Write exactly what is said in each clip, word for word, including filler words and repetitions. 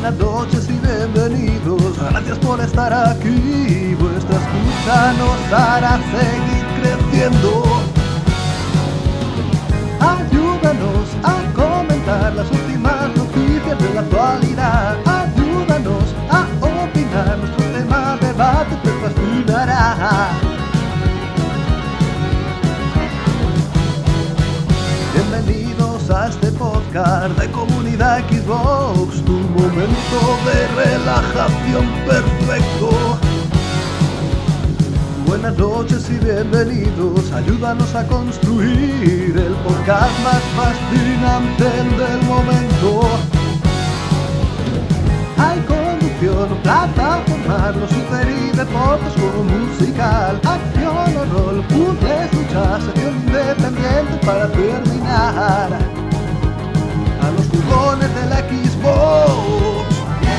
Buenas noches y bienvenidos, gracias por estar aquí. Vuestra escucha nos hará seguir creciendo. Ayúdanos a comentar las últimas noticias de la actualidad. Ayúdanos a opinar, nuestro tema de debate te fascinará. Bienvenidos a este podcast de Comunidad Xbox, tu momento de relajación perfecto. Buenas noches y bienvenidos, ayúdanos a construir el podcast más fascinante del momento. Hay conducción, plataforma, los super y deportes como musical, acción o rol, puzzles, luchas, sección independiente para terminar. A los jugones de la Xbox.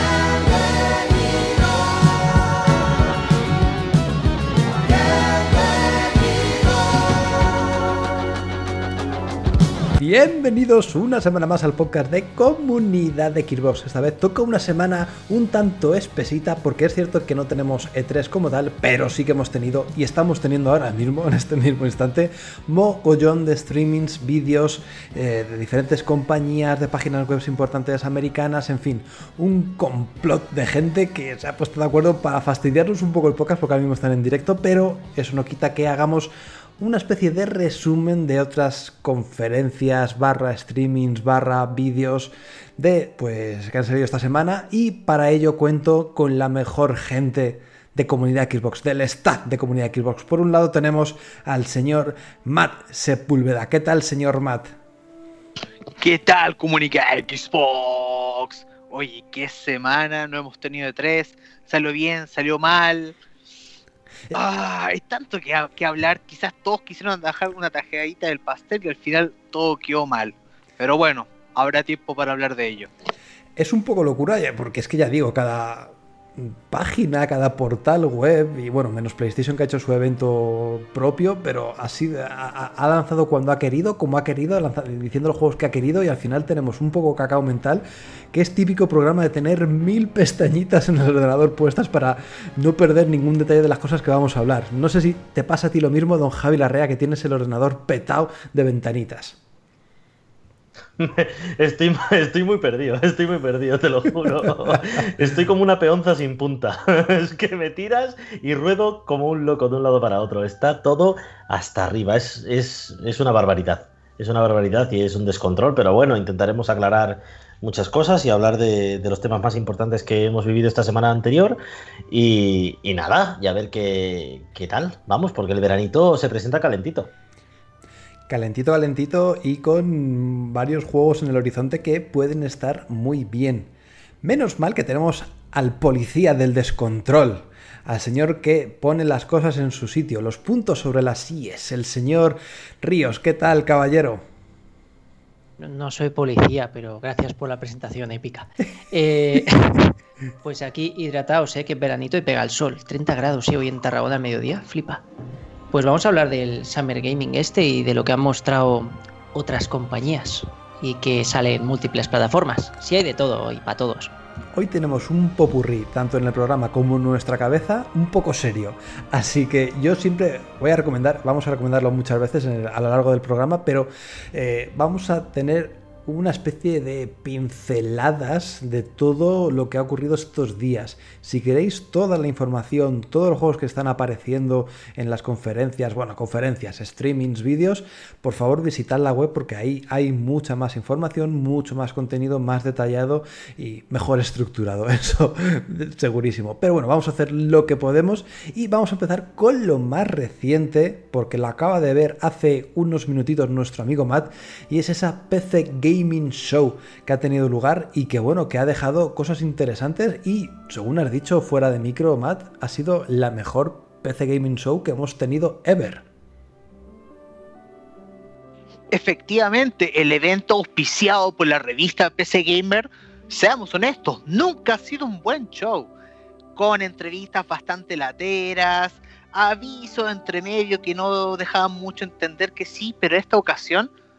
Bienvenidos una semana más al podcast de Comunidad de Xbox. Esta vez toca una semana un tanto espesita porque es cierto que no tenemos E tres como tal, pero sí que hemos tenido y estamos teniendo ahora mismo, en este mismo instante, mogollón de streamings, vídeos eh, de diferentes compañías, de páginas web importantes americanas, en fin, un complot de gente que se ha puesto de acuerdo para fastidiarnos un poco el podcast porque ahora mismo están en directo, pero eso no quita que hagamos una especie de resumen de otras conferencias, barra streamings, barra vídeos de, pues, que han salido esta semana, y para ello cuento con la mejor gente de Comunidad Xbox, del staff de Comunidad Xbox. Por un lado tenemos al señor Matt Sepúlveda. ¿Qué tal, señor Matt? ¿Qué tal, Comunidad Xbox? Oye, qué semana, no hemos tenido E tres, salió bien, salió mal. Ah, hay tanto que, que hablar. Quizás todos quisieron dejar una tajadita del pastel y al final todo quedó mal. Pero bueno, habrá tiempo para hablar de ello. Es un poco locura, porque es que ya digo, cada página, cada portal web, y bueno, menos PlayStation que ha hecho su evento propio, pero así ha, ha lanzado cuando ha querido, como ha querido, lanzado, diciendo los juegos que ha querido, y al final tenemos un poco cacao mental, que es típico programa de tener mil pestañitas en el ordenador puestas para no perder ningún detalle de las cosas que vamos a hablar. No sé si te pasa a ti lo mismo, don Javi Larrea, que tienes el ordenador petado de ventanitas. Estoy, estoy muy perdido, estoy muy perdido, te lo juro. Estoy como una peonza sin punta. Es que me tiras y ruedo como un loco de un lado para otro. Está todo hasta arriba. Es, es, es una barbaridad. Es una barbaridad y es un descontrol, pero bueno, intentaremos aclarar muchas cosas y hablar de, de los temas más importantes que hemos vivido esta semana anterior. Y, y nada, y a ver qué, qué tal. Vamos, porque el veranito se presenta calentito. Calentito, calentito y con varios juegos en el horizonte que pueden estar muy bien. Menos mal que tenemos al policía del descontrol, al señor que pone las cosas en su sitio, los puntos sobre las íes, el señor Ríos. ¿Qué tal, caballero? No soy policía, pero gracias por la presentación épica. Eh, pues aquí hidrataos, eh, que es veranito y pega el sol. treinta grados, eh, hoy en Tarragona al mediodía, flipa. Pues vamos a hablar del Summer Gaming este y de lo que han mostrado otras compañías y que sale en múltiples plataformas. Sí, hay de todo y para todos. Hoy tenemos un popurrí, tanto en el programa como en nuestra cabeza, un poco serio. Así que yo siempre voy a recomendar, vamos a recomendarlo muchas veces en el, a lo largo del programa, pero eh, vamos a tener una especie de pinceladas de todo lo que ha ocurrido estos días. Si queréis toda la información, todos los juegos que están apareciendo en las conferencias, bueno, conferencias, streamings, vídeos, por favor visitad la web porque ahí hay mucha más información, mucho más contenido, más detallado y mejor estructurado, eso segurísimo. Pero bueno, vamos a hacer lo que podemos y vamos a empezar con lo más reciente, porque lo acaba de ver hace unos minutitos nuestro amigo Matt, y es esa P C Gaming Gaming Show que ha tenido lugar y que bueno, que ha dejado cosas interesantes y, según has dicho fuera de micro, Matt, ha sido la mejor P C Gaming Show que hemos tenido ever. Efectivamente, el evento auspiciado por la revista P C Gamer, seamos honestos, nunca ha sido un buen show, con entrevistas bastante lateras, avisos entre medio que no dejaban mucho entender que sí, pero esta ocasión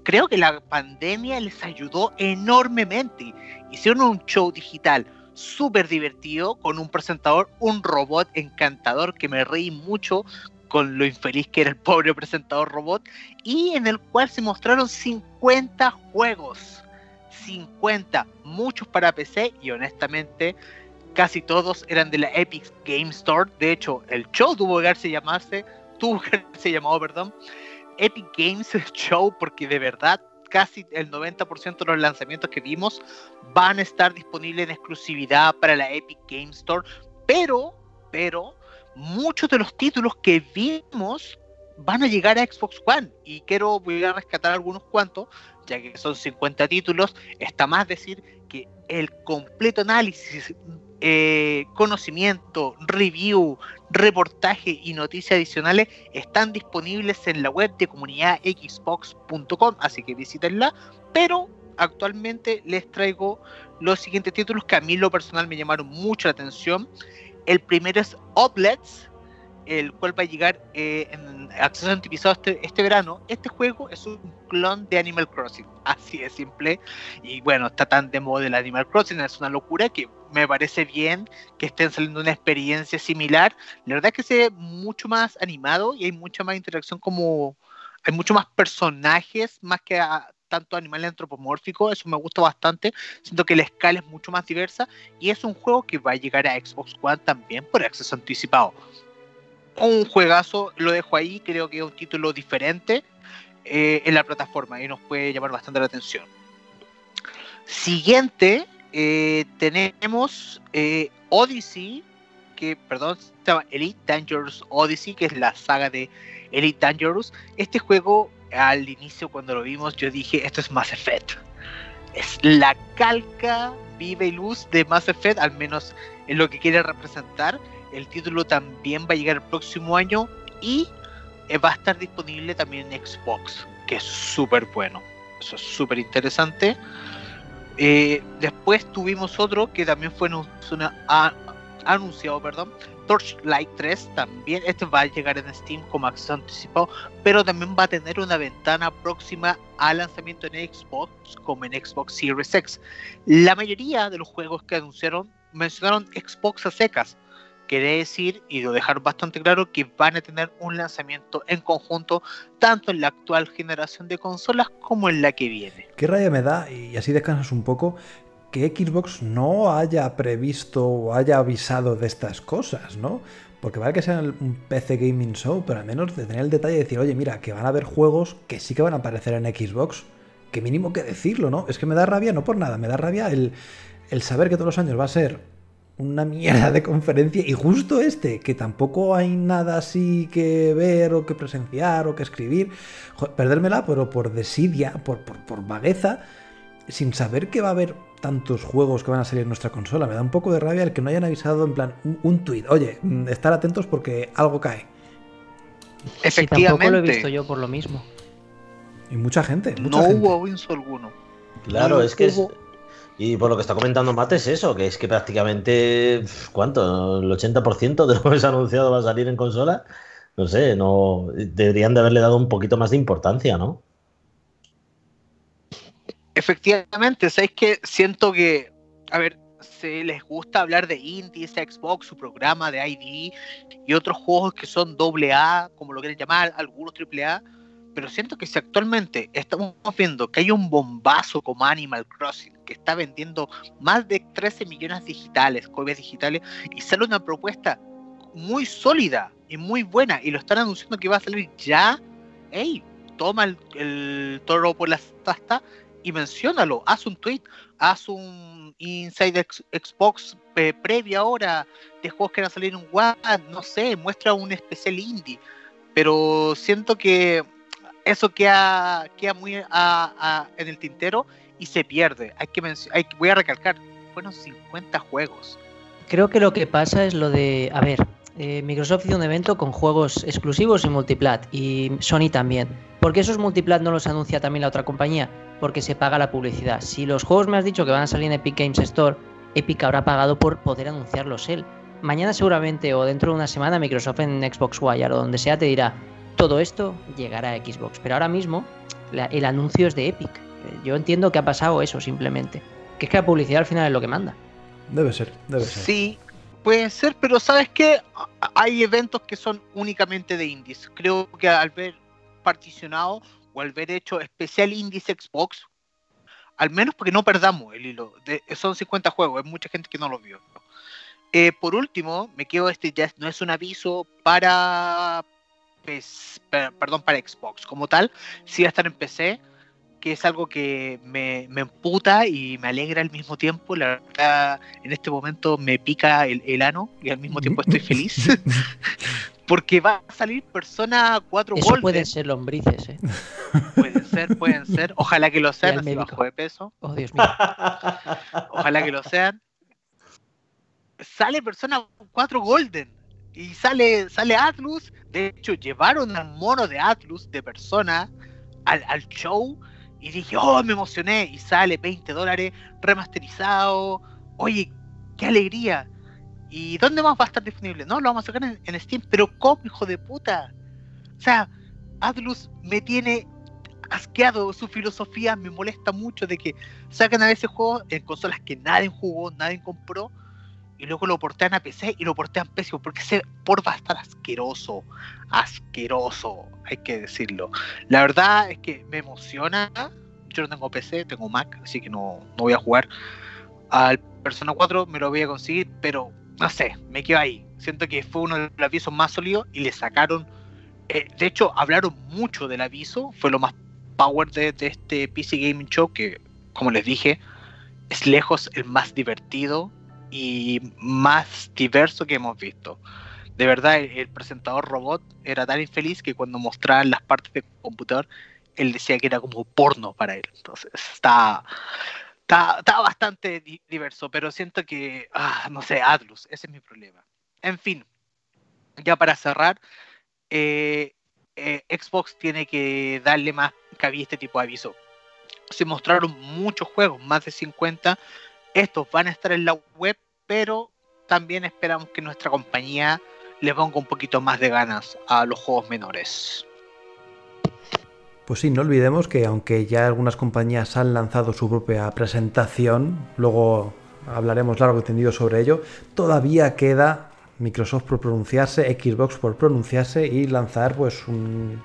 creo que la pandemia les ayudó enormemente. Hicieron un show digital súper divertido, con un presentador, un robot encantador que me reí mucho con lo infeliz que era el pobre presentador robot, y en el cual se mostraron cincuenta juegos, cincuenta, muchos para P C, y honestamente casi todos eran de la Epic Game Store. De hecho, el show tuvo que llamarse, tuvo que haberse llamado, perdón, Epic Games Show, porque de verdad casi el noventa por ciento de los lanzamientos que vimos van a estar disponibles en exclusividad para la Epic Game Store, pero, pero muchos de los títulos que vimos van a llegar a Xbox One, y quiero voy a rescatar algunos cuantos, ya que son cincuenta títulos. Está más decir que el completo análisis, eh, conocimiento, review, reportaje y noticias adicionales están disponibles en la web de comunidad xbox punto com, así que visítenla. Pero actualmente les traigo los siguientes títulos que a mí en lo personal me llamaron mucho la atención. El primero es Outlets, el cual va a llegar eh, en acceso anticipado este, este verano. Este juego es un clon de Animal Crossing, así de simple. Y bueno, está tan de moda el Animal Crossing, es una locura que me parece bien que estén saliendo una experiencia similar. La verdad es que se ve mucho más animado y hay mucha más interacción, como hay mucho más personajes, más que a, tanto animales antropomórficos. Eso me gusta bastante. Siento que la escala es mucho más diversa, y es un juego que va a llegar a Xbox One también por acceso anticipado. Un juegazo, lo dejo ahí, creo que es un título diferente eh, en la plataforma y nos puede llamar bastante la atención. Siguiente, eh, tenemos eh, Odyssey, que, perdón, se llama Elite Dangerous Odyssey, que es la saga de Elite Dangerous. Este juego, al inicio cuando lo vimos, yo dije, esto es Mass Effect. Es la calca viva y luz de Mass Effect, al menos en lo que quiere representar. El título también va a llegar el próximo año y eh, va a estar disponible también en Xbox, que es súper bueno. Eso es súper interesante. Eh, después tuvimos otro que también fue una, a, anunciado, perdón, Torchlight tres también. Este va a llegar en Steam como acceso anticipado, pero también va a tener una ventana próxima al lanzamiento en Xbox, como en Xbox Series X. La mayoría de los juegos que anunciaron mencionaron Xbox a secas. Quiere decir, y lo dejaron bastante claro, que van a tener un lanzamiento en conjunto tanto en la actual generación de consolas como en la que viene. Qué rabia me da, y así descansas un poco, que Xbox no haya previsto o haya avisado de estas cosas, ¿no? Porque vale que sea un P C Gaming Show, pero al menos de tener el detalle de decir, oye, mira, que van a haber juegos que sí que van a aparecer en Xbox, que mínimo que decirlo, ¿no? Es que me da rabia, no por nada, me da rabia el, el saber que todos los años va a ser una mierda de conferencia, y justo este, que tampoco hay nada así que ver o que presenciar o que escribir. Joder, perdérmela, pero por desidia, por, por, por vagueza, sin saber que va a haber tantos juegos que van a salir en nuestra consola. Me da un poco de rabia el que no hayan avisado en plan un, un tuit, oye, estar atentos porque algo cae. Efectivamente. Sí, tampoco lo he visto yo por lo mismo. Y mucha gente, mucha no gente. hubo aviso alguno. Claro, no es que hubo... es... Y por lo que está comentando Mate es eso, que es que prácticamente, ¿cuánto? El ochenta por ciento de lo que se ha anunciado va a salir en consola. No sé, no deberían de haberle dado un poquito más de importancia, ¿no? Efectivamente, ¿sabes qué? Siento que, a ver, se les gusta hablar de indies, Xbox, su programa de I D y otros juegos que son doble A, como lo quieren llamar, algunos triple A, pero siento que si actualmente estamos viendo que hay un bombazo como Animal Crossing, que está vendiendo más de trece millones digitales, copias digitales, y sale una propuesta muy sólida y muy buena, y lo están anunciando que va a salir ya, hey, toma el, el toro por la asta y menciónalo, haz un tweet, haz un Inside Xbox eh, previa hora de juegos que van a salir en One, no sé, muestra un especial indie, pero siento que eso queda, queda muy a, a, en el tintero y se pierde. Hay que menc- hay, voy a recalcar, fueron cincuenta juegos. Creo que lo que pasa es lo de, a ver, eh, Microsoft hizo un evento con juegos exclusivos y multiplat, y Sony también. ¿Por qué esos multiplat no los anuncia también la otra compañía? Porque se paga la publicidad. Si los juegos me has dicho que van a salir en Epic Games Store, Epic habrá pagado por poder anunciarlos él. Mañana seguramente, o dentro de una semana, Microsoft en Xbox Wire o donde sea te dirá, todo esto llegará a Xbox. Pero ahora mismo La, el anuncio es de Epic. Yo entiendo que ha pasado eso simplemente. Que es que la publicidad al final es lo que manda. Debe ser, debe ser. Sí, puede ser, pero ¿sabes qué? Hay eventos que son únicamente de indies. Creo que al ver particionado o al ver hecho especial indies Xbox, al menos porque no perdamos el hilo. De, son cincuenta juegos, hay mucha gente que no los vio. Eh, por último, me quedo, este ya no es un aviso para, pues, per, perdón, para Xbox como tal, sí va a estar en P C, que es algo que me, me emputa y me alegra al mismo tiempo. La verdad, en este momento me pica el, el ano y al mismo tiempo estoy feliz. Porque va a salir Persona cuatro Eso Golden. pueden ser lombrices, ¿eh? Pueden ser, pueden ser. Ojalá que lo sean, así bajo de peso. Oh, Dios mío. Ojalá que lo sean. Sale Persona cuatro Golden y sale, sale Atlus. De hecho, llevaron al mono de Atlus de Persona al, al show y dije, oh, me emocioné. Y sale veinte dólares remasterizado. Oye, qué alegría. ¿Y dónde más va a estar disponible? No, lo vamos a sacar en, en Steam. Pero ¿cómo, hijo de puta? O sea, Atlus me tiene asqueado. Su filosofía me molesta mucho de que sacan a veces juegos en consolas que nadie jugó, nadie compró, y luego lo portean a P C y lo portean pésimo, porque ese port va a estar asqueroso, asqueroso, hay que decirlo. La verdad es que me emociona. Yo no tengo P C, tengo Mac, así que no, no voy a jugar al Persona cuatro, me lo voy a conseguir, pero no sé, me quedo ahí. Siento que fue uno de los avisos más sólidos y le sacaron, eh, de hecho hablaron mucho del aviso, fue lo más power de, de este P C Gaming Show, que como les dije, es lejos el más divertido y más diverso que hemos visto. De verdad, el, el presentador robot era tan infeliz que cuando mostraban las partes de computador, él decía que era como porno para él. Entonces, está, está, está bastante di- diverso, pero siento que, ah, no sé, Atlus, ese es mi problema. En fin, ya para cerrar, eh, eh, Xbox tiene que darle más cabida a este tipo de aviso. Se mostraron muchos juegos, más de cincuenta. Estos van a estar en la web, pero también esperamos que nuestra compañía le ponga un poquito más de ganas a los juegos menores. Pues sí, no olvidemos que aunque ya algunas compañías han lanzado su propia presentación, luego hablaremos largo y tendido sobre ello, todavía queda Microsoft por pronunciarse, Xbox por pronunciarse y lanzar pues un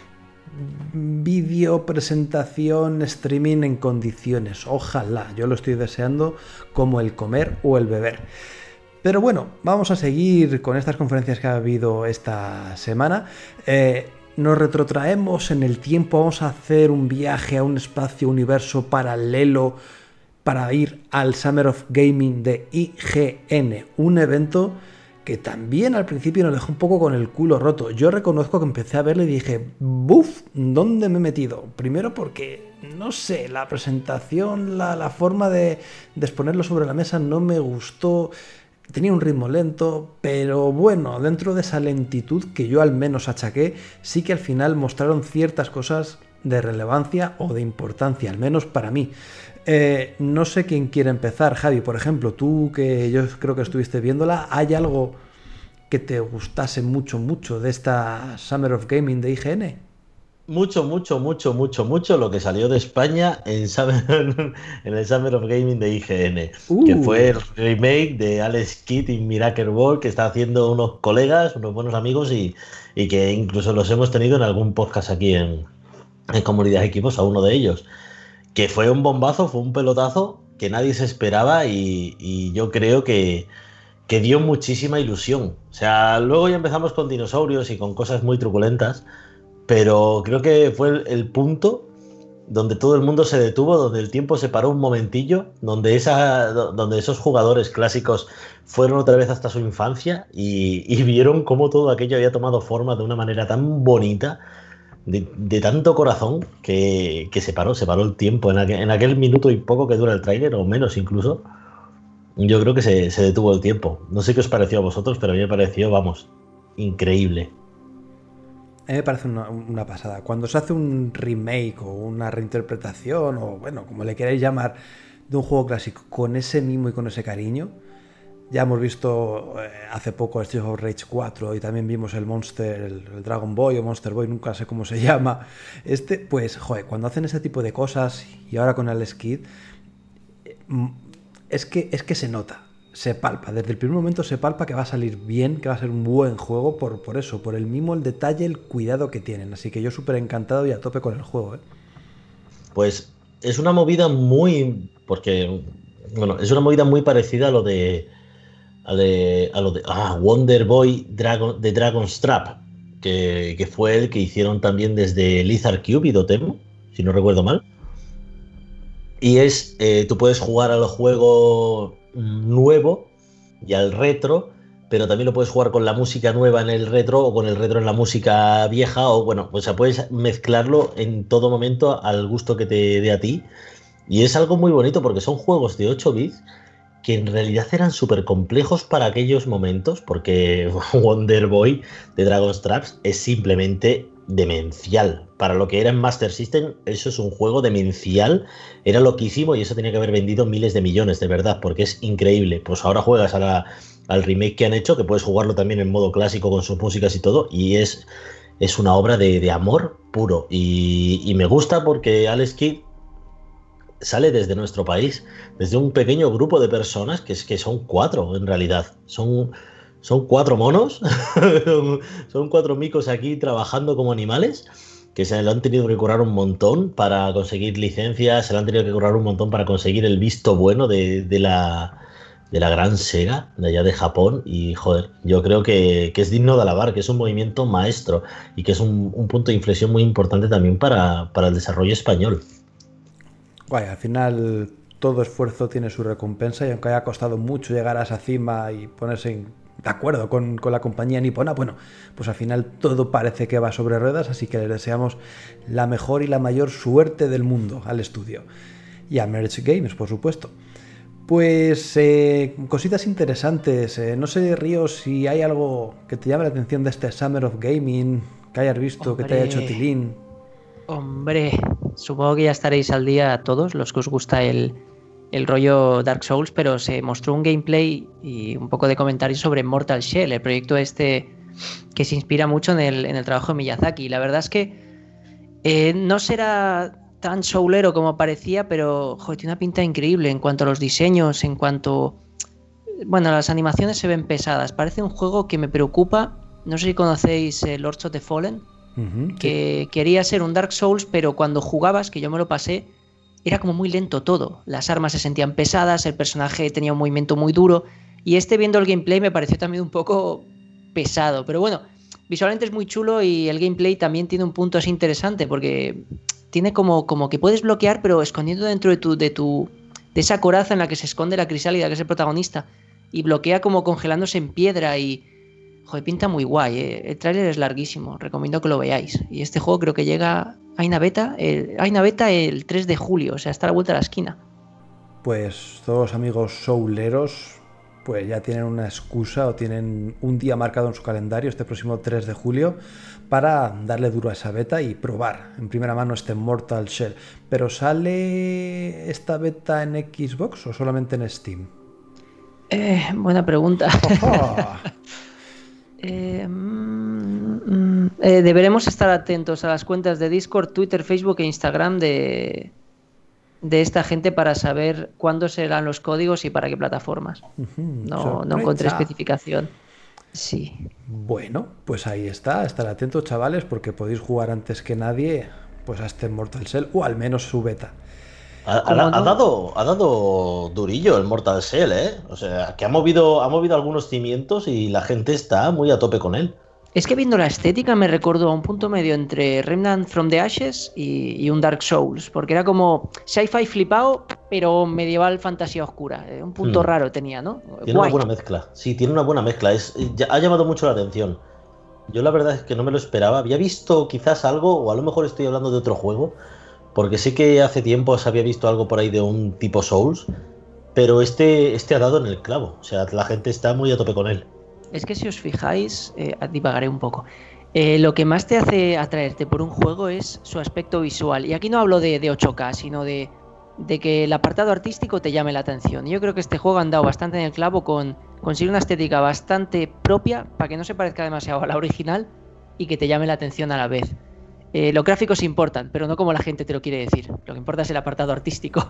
vídeo, presentación, streaming en condiciones. Ojalá, yo lo estoy deseando como el comer o el beber. Pero bueno, vamos a seguir con estas conferencias que ha habido esta semana. Eh, nos retrotraemos en el tiempo, vamos a hacer un viaje a un espacio universo paralelo para ir al Summer of Gaming de I G N, un evento que también al principio nos dejó un poco con el culo roto. Yo reconozco que empecé a verle y dije, ¡buf! ¿Dónde me he metido? Primero porque, no sé, la presentación, la, la forma de, de exponerlo sobre la mesa no me gustó. Tenía un ritmo lento, pero bueno, dentro de esa lentitud que yo al menos achaqué, sí que al final mostraron ciertas cosas de relevancia o de importancia, al menos para mí. Eh, no sé quién quiere empezar. Javi, por ejemplo, tú que yo creo que estuviste viéndola, ¿hay algo que te gustase mucho, mucho de esta Summer of Gaming de I G N? Mucho, mucho, mucho, mucho, mucho lo que salió de España en, Summer, en el Summer of Gaming de I G N, uh. que fue el remake de Alex Kidd y Miracle World que está haciendo unos colegas, unos buenos amigos y, y que incluso los hemos tenido en algún podcast aquí en, en Comunidad Equipos, a uno de ellos. Que fue un bombazo, fue un pelotazo que nadie se esperaba y, y yo creo que, que dio muchísima ilusión. O sea, luego ya empezamos con dinosaurios y con cosas muy truculentas, pero creo que fue el, el punto donde todo el mundo se detuvo, donde el tiempo se paró un momentillo, donde, esa, donde esos jugadores clásicos fueron otra vez hasta su infancia y, y vieron cómo todo aquello había tomado forma de una manera tan bonita, De, de tanto corazón que, que se paró, se paró el tiempo en aquel, en aquel minuto y poco que dura el tráiler, o menos incluso. Yo creo que se, se detuvo el tiempo. No sé qué os pareció a vosotros, pero a mí me pareció, vamos, increíble. A mí me parece una, una pasada. Cuando se hace un remake o una reinterpretación, o bueno, como le queráis llamar, de un juego clásico con ese mimo y con ese cariño, Ya hemos visto eh, hace poco Streets of Rage cuatro y también vimos el Monster, el, el Dragon Boy o Monster Boy, nunca sé cómo se llama. Este, pues, joder, cuando hacen ese tipo de cosas y ahora con el Skid, eh, es que, es que se nota, se palpa. Desde el primer momento se palpa que va a salir bien, que va a ser un buen juego por, por eso, por el mimo, el detalle, el cuidado que tienen. Así que yo súper encantado y a tope con el juego, ¿eh? Pues es una movida muy... porque, bueno, es una movida muy parecida a lo de... a, de, a lo de ah, Wonder Boy Dragon, de Dragon's Trap, que, que fue el que hicieron también desde Lizard Cube y Dotemu, si no recuerdo mal. Y es, eh, tú puedes jugar al juego nuevo y al retro, pero también lo puedes jugar con la música nueva en el retro o con el retro en la música vieja, o bueno, o sea, puedes mezclarlo en todo momento al gusto que te dé a ti. Y es algo muy bonito porque son juegos de ocho bits que en realidad eran súper complejos para aquellos momentos, porque Wonder Boy de Dragon's Traps es simplemente demencial. Para lo que era en Master System, eso es un juego demencial, era loquísimo y eso tenía que haber vendido miles de millones, de verdad, porque es increíble. Pues ahora juegas a la, al remake que han hecho, que puedes jugarlo también en modo clásico con sus músicas y todo, y es, es una obra de, de amor puro. Y, y me gusta porque Alex Kidd sale desde nuestro país, desde un pequeño grupo de personas, que es que son cuatro en realidad, son, son cuatro monos, son cuatro micos aquí trabajando como animales, que se lo han tenido que currar un montón para conseguir licencias, se lo han tenido que currar un montón para conseguir el visto bueno de, de, la, de la gran Sega, de allá de Japón, y joder, yo creo que, que es digno de alabar, que es un movimiento maestro y que es un, un punto de inflexión muy importante también para, para el desarrollo español. Guay, al final todo esfuerzo tiene su recompensa y aunque haya costado mucho llegar a esa cima y ponerse en, de acuerdo con, con la compañía nipona, bueno, pues al final todo parece que va sobre ruedas, así que les deseamos la mejor y la mayor suerte del mundo al estudio. Y a Merge Games, por supuesto. Pues eh, cositas interesantes, eh, no sé, Ríos, si hay algo que te llame la atención de este Summer of Gaming, que hayas visto, Hombre. que te haya hecho tilín. Hombre, supongo que ya estaréis al día todos los que os gusta el, el rollo Dark Souls, pero se mostró un gameplay y un poco de comentarios sobre Mortal Shell, el proyecto este que se inspira mucho en el, en el trabajo de Miyazaki. La verdad es que eh, no será tan soulero como parecía, pero joder, tiene una pinta increíble en cuanto a los diseños, en cuanto... Bueno, las animaciones se ven pesadas. Parece un juego que me preocupa. No sé si conocéis eh, Lords of the Fallen. Uh-huh, que sí. Quería ser un Dark Souls, pero cuando jugabas, que yo me lo pasé, era como muy lento todo. Las armas se sentían pesadas, el personaje tenía un movimiento muy duro, y este, viendo el gameplay, me pareció también un poco pesado, pero bueno, visualmente es muy chulo y el gameplay también tiene un punto así interesante, porque tiene como, como que puedes bloquear, pero escondiendo dentro de tu, de tu de esa coraza en la que se esconde la crisálida, que es el protagonista, y bloquea como congelándose en piedra y... Joder, pinta muy guay, ¿eh? El tráiler es larguísimo, recomiendo que lo veáis. Y este juego creo que llega a una beta, el, a una beta el tres de julio, o sea, está a la vuelta de la esquina. Pues todos los amigos souleros pues ya tienen una excusa o tienen un día marcado en su calendario, este próximo tres de julio, para darle duro a esa beta y probar en primera mano este Mortal Shell. ¿Pero sale esta beta en Xbox o solamente en Steam? Eh, buena pregunta. Eh, mm, eh, deberemos estar atentos a las cuentas de Discord, Twitter, Facebook e Instagram de, de esta gente para saber cuándo serán los códigos y para qué plataformas. Uh-huh, no, no encontré especificación. Sí. Bueno, pues ahí está. Estar atentos, chavales, porque podéis jugar antes que nadie pues a este Mortal Shell, o al menos su beta. Ha, ha, no? ha, dado, ha dado durillo el Mortal Shell, ¿eh? O sea, que ha movido, ha movido algunos cimientos y la gente está muy a tope con él. Es que viendo la estética me recordó a un punto medio entre Remnant from the Ashes y, y un Dark Souls, porque era como sci-fi flipado, pero medieval fantasía oscura. Un punto hmm. raro tenía, ¿no? Tiene Guay. una buena mezcla. Sí, tiene una buena mezcla. Es, ya, ha llamado mucho la atención. Yo la verdad es que no me lo esperaba. Había visto quizás algo, o a lo mejor estoy hablando de otro juego, porque sé que hace tiempo se había visto algo por ahí de un tipo Souls, pero este, este ha dado en el clavo. O sea, la gente está muy a tope con él. Es que si os fijáis, eh, divagaré un poco, eh, lo que más te hace atraerte por un juego es su aspecto visual. Y aquí no hablo de, de ocho K, sino de de que el apartado artístico te llame la atención. Yo creo que este juego han dado bastante en el clavo con conseguir una estética bastante propia para que no se parezca demasiado a la original y que te llame la atención a la vez. Eh, los gráficos importan, pero no como la gente te lo quiere decir. Lo que importa es el apartado artístico.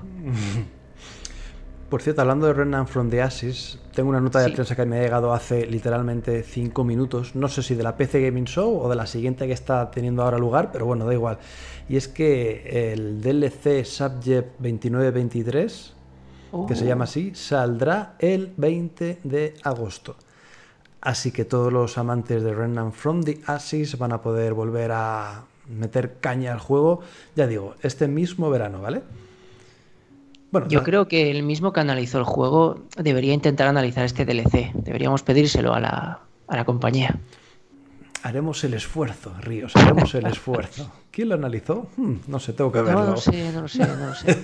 Por cierto, hablando de Remnant from the Ashes, tengo una nota de Sí. prensa que me ha llegado hace literalmente cinco minutos. No sé si de la P C Gaming Show o de la siguiente que está teniendo ahora lugar, pero bueno, da igual. Y es que el D L C Subject veintinueve veintitrés, Oh. que se llama así, saldrá el veinte de agosto. Así que todos los amantes de Remnant from the Ashes van a poder volver a meter caña al juego, ya digo, este mismo verano, ¿vale? Bueno, Yo ta- creo que el mismo que analizó el juego debería intentar analizar este D L C. Deberíamos pedírselo a la, a la compañía. haremos el esfuerzo, Ríos, haremos el esfuerzo. ¿Quién lo analizó? Hmm, no sé, tengo que verlo. No lo sé, no lo sé, no lo sé.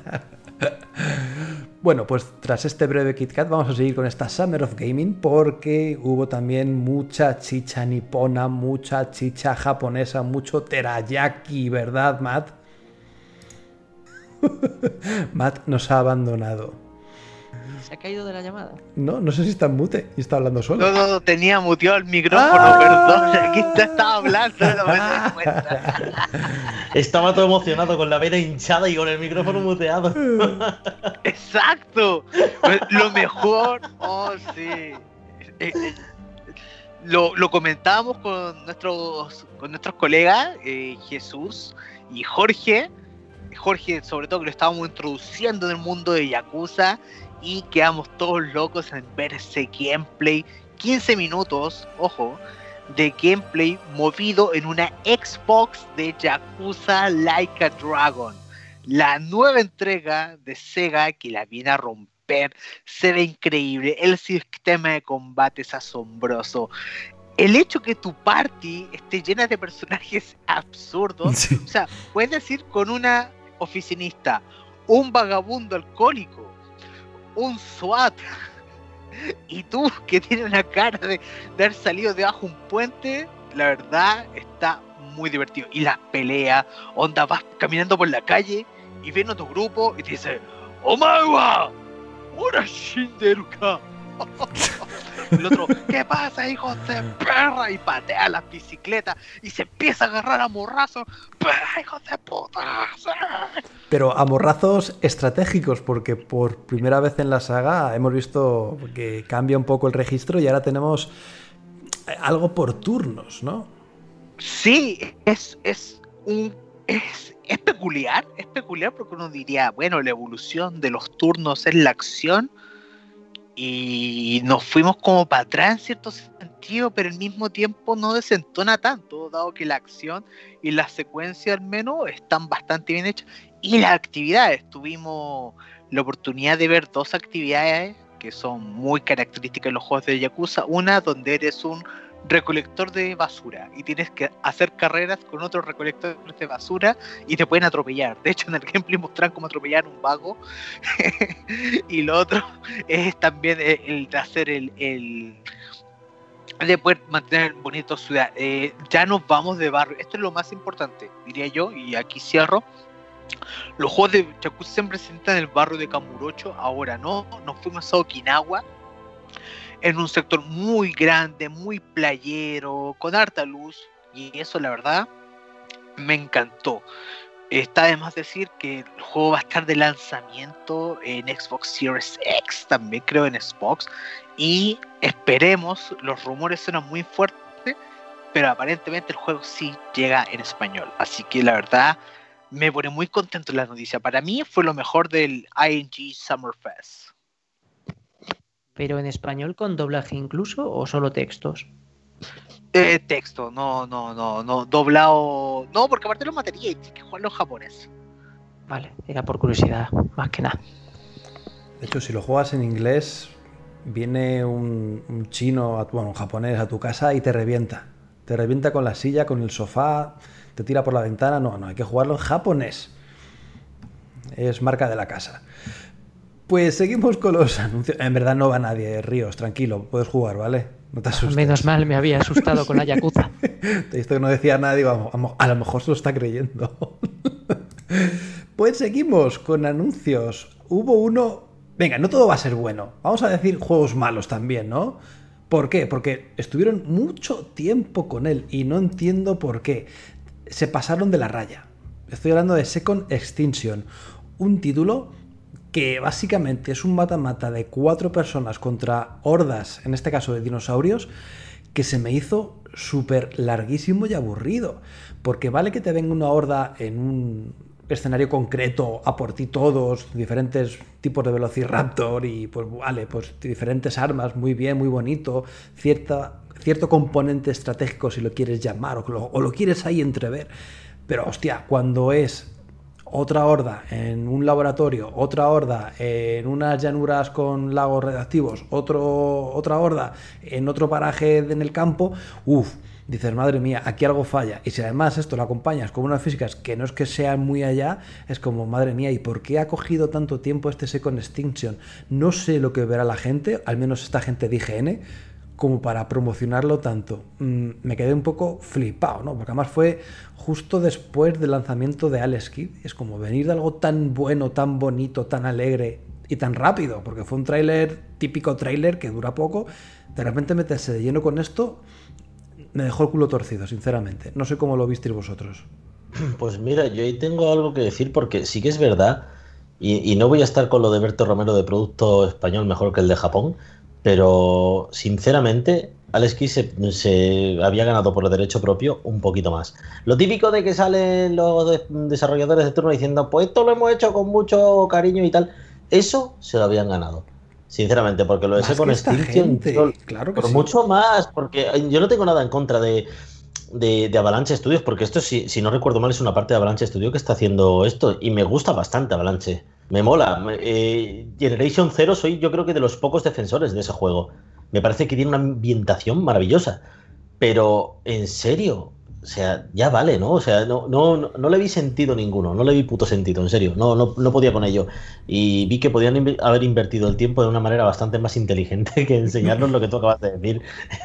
Bueno, pues tras este breve KitKat vamos a seguir con esta Summer of Gaming porque hubo también mucha chicha nipona, mucha chicha japonesa, mucho terayaki, ¿verdad, Matt? Matt nos ha abandonado. ¿Se ha caído de la llamada? No, no sé si está en mute y está hablando solo. No, no, no, tenía muteado el micrófono, ¡Ah! perdón. Aquí te estaba hablando, no me di cuenta. Estaba todo emocionado con la vena hinchada y con el micrófono muteado. Exacto. Lo mejor, oh sí. Eh, eh, Lo, lo comentábamos con nuestros, con nuestros colegas, eh, Jesús y Jorge. Jorge, sobre todo, que lo estábamos introduciendo en el mundo de Yakuza y quedamos todos locos en ver ese gameplay. quince minutos, ojo, de gameplay movido en una Xbox de Yakuza Like a Dragon. La nueva entrega de Sega que la viene a romper. Se ve increíble. El sistema de combate es asombroso. El hecho que tu party esté llena de personajes absurdos. Sí. O sea, puedes decir con una oficinista, un vagabundo alcohólico, un SWAT, y tú que tienes una cara de, de haber salido debajo de un puente, la verdad está muy divertido. Y las peleas, onda, vas caminando por la calle y ven otro grupo y te dice, ¡Omae wa ora shinderuka! El otro, ¿qué pasa, hijos de perra? Y patea las bicicletas y se empieza a agarrar a morrazos. ¡Hijos de puta! ¡Sí! Pero a morrazos estratégicos, porque por primera vez en la saga hemos visto que cambia un poco el registro y ahora tenemos algo por turnos, ¿no? Sí, es, es un es, es peculiar, es peculiar porque uno diría, bueno, la evolución de los turnos es la acción y nos fuimos como para atrás en cierto sentido, pero al mismo tiempo no desentona tanto, dado que la acción y la secuencia al menos están bastante bien hechas. Y las actividades, tuvimos la oportunidad de ver dos actividades que son muy características de los juegos de Yakuza. Una donde eres un recolector de basura y tienes que hacer carreras con otros recolectores de basura y te pueden atropellar. De hecho, en el gameplay muestran cómo atropellar un vago. Y lo otro es también el de hacer el, el de poder mantener bonito ciudad. Eh, ya nos vamos de barrio. Esto es lo más importante, diría yo, y aquí cierro. Los juegos de Yakuza siempre se presentan en el barrio de Kamurocho, ahora no, nos fuimos a Okinawa, en un sector muy grande, muy playero, con harta luz, y eso la verdad me encantó. Está de más decir que el juego va a estar de lanzamiento en Xbox Series X, también creo en Xbox, y esperemos, los rumores suenan muy fuertes, pero aparentemente el juego sí llega en español, así que la verdad me pone muy contento la noticia. Para mí fue lo mejor del I N G Summer Fest. ¿Pero en español con doblaje incluso o solo textos? Eh, texto, no, no, no, no, doblado, no, porque aparte lo mataría y tienes que jugarlo en japonés. Vale, era por curiosidad, más que nada. De hecho, si lo juegas en inglés, viene un, un chino, a tu- bueno, un japonés a tu casa y te revienta. Te revienta con la silla, con el sofá, te tira por la ventana. No, no, hay que jugarlo en japonés. Es marca de la casa. Pues seguimos con los anuncios. En verdad no va nadie, Ríos, tranquilo, puedes jugar, ¿vale? No te asustes. Menos mal, me había asustado con la Yakuza. Te he visto que no decía nada, digo, vamos, a lo mejor se lo está creyendo. Pues seguimos con anuncios. Hubo uno... Venga, no todo va a ser bueno. Vamos a decir juegos malos también, ¿no? ¿Por qué? Porque estuvieron mucho tiempo con él y no entiendo por qué. Se pasaron de la raya. Estoy hablando de Second Extinction, un título que básicamente es un mata-mata de cuatro personas contra hordas, en este caso de dinosaurios, que se me hizo súper larguísimo y aburrido. Porque vale que te venga una horda en un escenario concreto a por ti todos, diferentes tipos de velociraptor y pues vale, pues diferentes armas, muy bien, muy bonito, cierta, cierto componente estratégico si lo quieres llamar o lo, o lo quieres ahí entrever. Pero hostia, cuando es otra horda en un laboratorio, otra horda en unas llanuras con lagos radiactivos, otro, otra horda en otro paraje en el campo, uff, dices, madre mía, aquí algo falla. Y si además esto lo acompañas con unas físicas que no es que sean muy allá, es como, madre mía, ¿y por qué ha cogido tanto tiempo este Second Extinction? No sé lo que verá la gente, al menos esta gente de I G N, como para promocionarlo tanto. Mm, me quedé un poco flipado, ¿no? Porque además fue justo después del lanzamiento de Alex Kidd. Es como venir de algo tan bueno, tan bonito, tan alegre y tan rápido, porque fue un tráiler, típico tráiler que dura poco. De repente meterse de lleno con esto me dejó el culo torcido, sinceramente. No sé cómo lo visteis vosotros. Pues mira, yo ahí tengo algo que decir porque sí que es verdad, y, y no voy a estar con lo de Berto Romero de producto español mejor que el de Japón, pero sinceramente Alex Kidd se, se había ganado por el derecho propio un poquito más. Lo típico de que salen los de, desarrolladores de turno diciendo, pues esto lo hemos hecho con mucho cariño y tal, eso se lo habían ganado. Sinceramente, porque lo de Second Extinction, claro que por sí. mucho más, porque yo no tengo nada en contra de, de, de Avalanche Studios, porque esto, si, si no recuerdo mal, es una parte de Avalanche Studios que está haciendo esto, y me gusta bastante Avalanche, me mola. Eh, Generation Zero soy yo creo que de los pocos defensores de ese juego, me parece que tiene una ambientación maravillosa, pero en serio, o sea, ya vale, ¿no? O sea, no, no, no, no le vi sentido ninguno, no le vi puto sentido, en serio, no, no, no podía con ello. Y vi que podían inv- haber invertido el tiempo de una manera bastante más inteligente que enseñarnos lo que tú acabas de decir.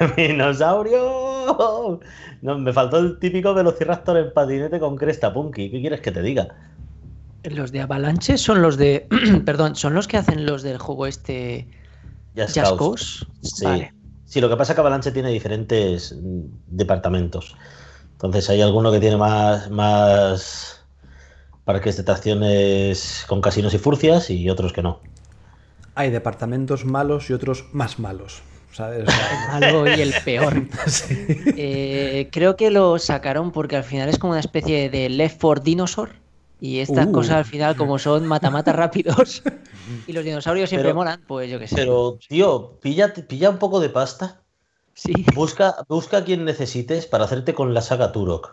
¡Dinosaurio! No, me faltó el típico velociraptor en patinete con cresta, Punky. ¿Qué quieres que te diga? Los de Avalanche son los de... Perdón, son los que hacen los del juego este... Just Just Cause. Cause. Sí. Vale. Sí, lo que pasa es que Avalanche tiene diferentes mm, departamentos. Entonces hay alguno que tiene más, más parques de atracciones con casinos y furcias y otros que no. Hay departamentos malos y otros más malos, ¿sabes? O sea, El malo y el peor. sí. Eh, creo que lo sacaron porque al final es como una especie de Left four Dinosaur. Y estas Uh. cosas al final, como son mata-mata rápidos y los dinosaurios siempre Pero- molan, pues yo qué sé. Pero, tío, pilla, pilla un poco de pasta. Sí. Busca, busca a quien necesites para hacerte con la saga Turok.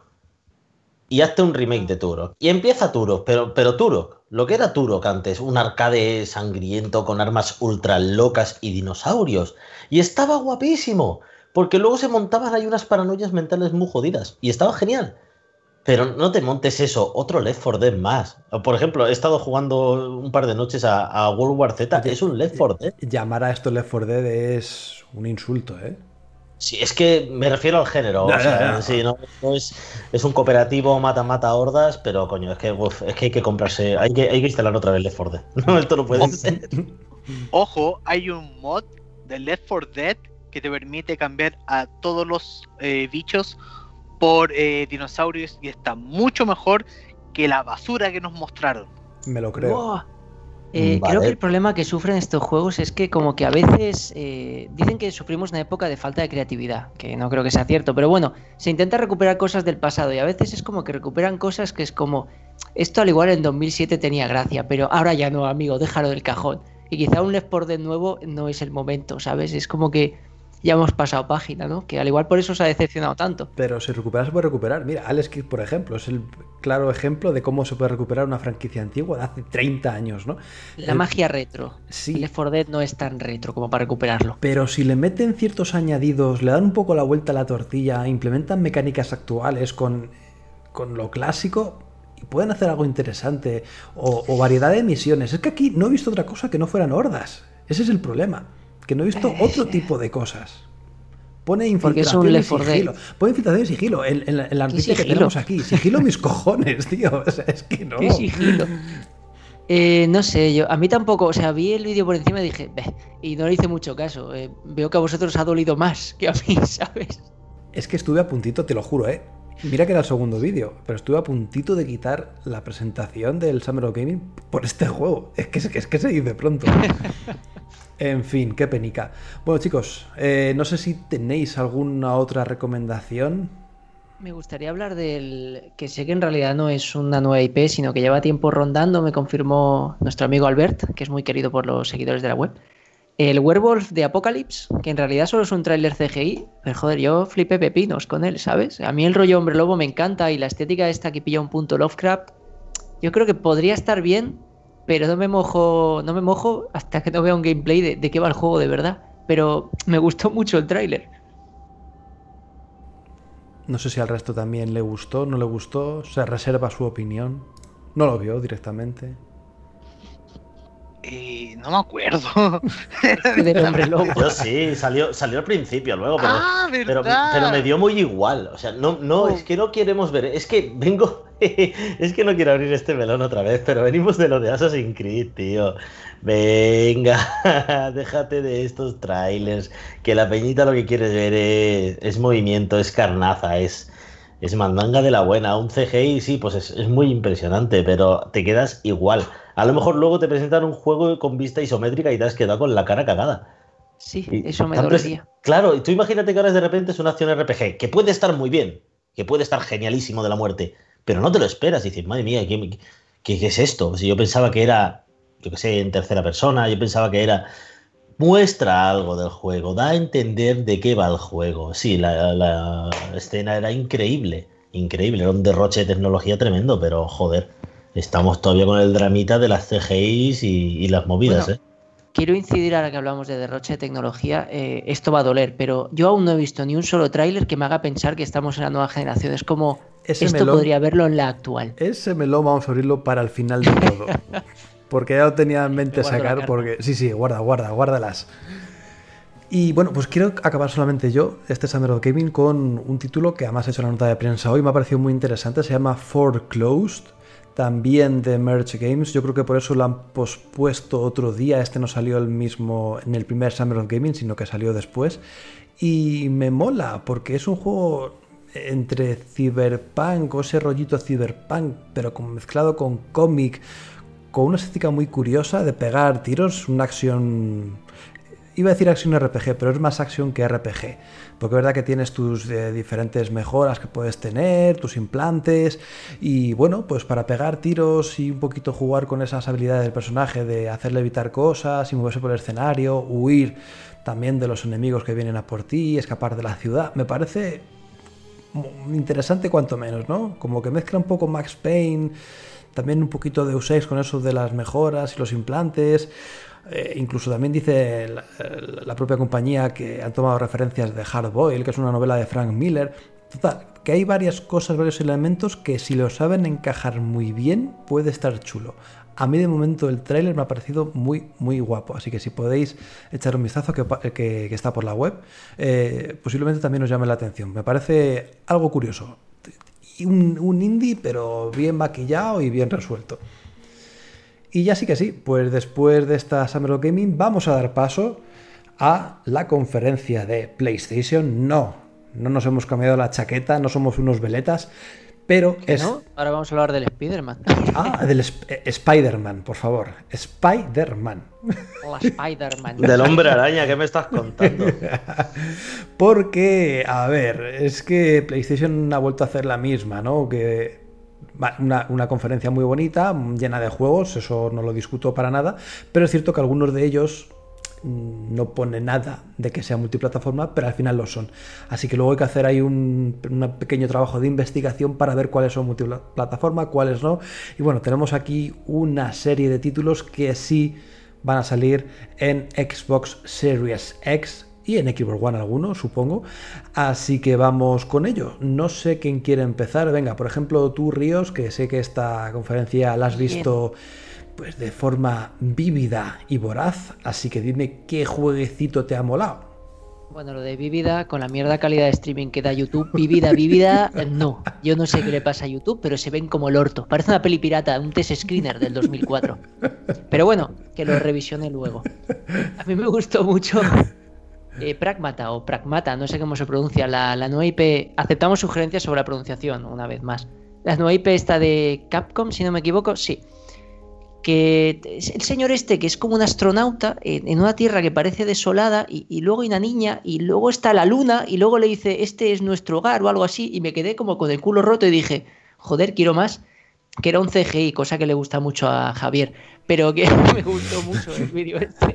Y hazte un remake de Turok. Y empieza Turok, pero, pero Turok, lo que era Turok antes, un arcade sangriento con armas ultra locas y dinosaurios. Y estaba guapísimo, porque luego se montaban ahí unas paranoias mentales muy jodidas. Y estaba genial. Pero no te montes eso, otro Left four Dead más. Por ejemplo, he estado jugando un par de noches a, a World War Z, Oye, es un Left four Dead. Llamar a esto Left four Dead es un insulto, ¿eh? Sí, es que me refiero al género. Ya, O sea, ya, ya. sí, no, no es, es un cooperativo mata-mata hordas, pero coño, es que, uf, es que hay que comprarse, hay que, hay que instalar otra vez Left four Dead. No, esto no puede ser. Ojo, hay un mod de Left four Dead que te permite cambiar a todos los eh, bichos por eh, dinosaurios y está mucho mejor que la basura que nos mostraron. Me lo creo. Buah. Eh, Vale. Creo que el problema que sufren estos juegos es que como que a veces eh, dicen que sufrimos una época de falta de creatividad, que no creo que sea cierto, pero bueno, se intenta recuperar cosas del pasado y a veces es como que recuperan cosas que es como, esto al igual en dos mil siete tenía gracia, pero ahora ya no, amigo, déjalo del cajón. Y quizá un Left four Dead nuevo no es el momento, ¿sabes? Es como que ya hemos pasado página, ¿no? Que al igual por eso se ha decepcionado tanto. Pero si recuperar se puede recuperar. Mira, Alex Kidd, por ejemplo, es el claro ejemplo de cómo se puede recuperar una franquicia antigua de hace treinta años, ¿no? La El- magia retro. Sí. Left four Dead no es tan retro como para recuperarlo. Pero si le meten ciertos añadidos, le dan un poco la vuelta a la tortilla, implementan mecánicas actuales con, con lo clásico y pueden hacer algo interesante o, o variedad de misiones. Es que aquí no he visto otra cosa que no fueran hordas. Ese es el problema, que no he visto otro tipo de cosas. Pone Porque es infiltración un y Left four Dead. sigilo. Pone infiltración y sigilo. En, en la, en la ¿Qué noticia que sigilo? tenemos aquí. Sigilo mis cojones, tío. O sea, es que no. ¡Qué sigilo! Eh, no sé, yo a mí tampoco, o sea, vi el vídeo por encima y dije, "Beh", y no le hice mucho caso. Eh, veo que a vosotros os ha dolido más que a mí, ¿sabes? Es que estuve a puntito, te lo juro, ¿eh? Mira que era el segundo vídeo, pero estuve a puntito de quitar la presentación del Summer of Gaming por este juego. Es que, es que se dice pronto. En fin, qué penica. Bueno, chicos, eh, no sé si tenéis alguna otra recomendación. Me gustaría hablar del que sé que en realidad no es una nueva I P, sino que lleva tiempo rondando, me confirmó nuestro amigo Albert, que es muy querido por los seguidores de la web. El Werewolf de Apocalypse, que en realidad solo es un tráiler C G I, pero joder, yo flipé pepinos con él, ¿sabes? A mí el rollo hombre lobo me encanta y la estética esta que pilla un punto Lovecraft, yo creo que podría estar bien, pero no me mojo, no me mojo hasta que no vea un gameplay de, de qué va el juego de verdad. Pero me gustó mucho el tráiler. No sé si al resto también le gustó, no le gustó, se reserva su opinión. No lo vio directamente. Eh, no me acuerdo. Del hombre lobo. Yo sí, salió, salió al principio luego, pero, Ah, pero, verdad. pero me dio muy igual. O sea, no, no, Oh. es que no queremos ver. Es que vengo. Es que no quiero abrir este melón otra vez, pero venimos de lo de Assassin's Creed, tío. Venga, déjate de estos trailers. Que la peñita lo que quieres ver es, es movimiento, es carnaza, es. Es mandanga de la buena. Un C G I, sí, pues es, es muy impresionante, pero te quedas igual. A lo mejor luego te presentan un juego con vista isométrica y te has quedado con la cara cagada. Sí, Y eso me tanto es- dolería. Claro, y tú imagínate que ahora de repente es una acción R P G, que puede estar muy bien, que puede estar genialísimo de la muerte, pero no te lo esperas y dices, madre mía, ¿qué, qué, qué es esto? Si yo pensaba que era, yo qué sé, en tercera persona, yo pensaba que era... Muestra algo del juego, da a entender de qué va el juego. Sí, la, la escena era increíble, increíble, era un derroche de tecnología tremendo, pero joder, estamos todavía con el dramita de las C G Is y, y las movidas, Bueno, ¿eh? Quiero incidir ahora que hablamos de derroche de tecnología, eh, esto va a doler, pero yo aún no he visto ni un solo tráiler que me haga pensar que estamos en la nueva generación. Es como, Ese esto melón- podría verlo en la actual. Ese melón vamos a abrirlo para el final de todo. Porque ya lo tenía en mente Me guardo la sacar, carta. porque... Sí, sí, guarda, guarda, guárdalas. Y bueno, pues quiero acabar solamente yo, este Summer of Gaming, con un título que además he hecho la nota de prensa hoy, me ha parecido muy interesante, se llama Foreclosed, también de Merge Games, yo creo que por eso lo han pospuesto otro día, este no salió el mismo en el primer Summer of Gaming, sino que salió después, y me mola, porque es un juego entre cyberpunk o ese rollito cyberpunk, pero con- mezclado con cómic, con una estética muy curiosa de pegar tiros, una acción... Iba a decir acción R P G, pero es más acción que R P G. Porque es verdad que tienes tus eh, diferentes mejoras que puedes tener, tus implantes. Y bueno, pues para pegar tiros y un poquito jugar con esas habilidades del personaje, de hacerle evitar cosas y moverse por el escenario, huir también de los enemigos que vienen a por ti, escapar de la ciudad. Me parece interesante cuanto menos, ¿no? Como que mezcla un poco Max Payne, también un poquito de Deus Ex con eso de las mejoras y los implantes. Eh, incluso también dice la, la propia compañía que han tomado referencias de Hard Boiled, que es una novela de Frank Miller. Total, que hay varias cosas, varios elementos que si lo saben encajar muy bien puede estar chulo. A mí de momento el tráiler me ha parecido muy muy guapo, así que si podéis echar un vistazo que, que, que está por la web, eh, posiblemente también os llame la atención. Me parece algo curioso. Un, un indie pero bien maquillado y bien resuelto. Y ya sí que sí, pues después de esta Summer of Gaming vamos a dar paso a la conferencia de PlayStation. No, no nos hemos cambiado la chaqueta, no somos unos veletas, pero ¿Que es... no? Ahora vamos a hablar del Spider-Man. Ah, del Sp- eh, Spider-Man, por favor. Spider-Man. La Spider-Man. Del hombre araña, ¿qué me estás contando? Porque, a ver, es que PlayStation ha vuelto a hacer la misma, ¿no? Que una, una conferencia muy bonita, llena de juegos, eso no lo discuto para nada, pero es cierto que algunos de ellos no pone nada de que sea multiplataforma, pero al final lo son. Así que luego hay que hacer ahí un, un pequeño trabajo de investigación para ver cuáles son multiplataforma, cuáles no. Y bueno, tenemos aquí una serie de títulos que sí van a salir en Xbox Series X y en Xbox One algunos, supongo. Así que vamos con ello. No sé quién quiere empezar. Venga, por ejemplo, tú, Ríos, que sé que esta conferencia la has visto pues de forma vívida y voraz, así que dime qué jueguecito te ha molado. Bueno, lo de vívida, con la mierda calidad de streaming que da YouTube, vívida, vívida, no. Yo no sé qué le pasa a YouTube, pero se ven como el orto. Parece una peli pirata, un test screener del dos mil cuatro. Pero bueno, que lo revisione luego. A mí me gustó mucho eh, Pragmata o Pragmata, no sé cómo se pronuncia, la, la nueva I P. Aceptamos sugerencias sobre la pronunciación, una vez más. La nueva I P esta de Capcom, si no me equivoco, sí. Que es el señor este que es como un astronauta en, en una tierra que parece desolada y, y luego hay una niña y luego está la luna y luego le dice este es nuestro hogar o algo así y me quedé como con el culo roto y dije joder quiero más, que era un C G I, cosa que le gusta mucho a Javier, pero que me gustó mucho el vídeo este.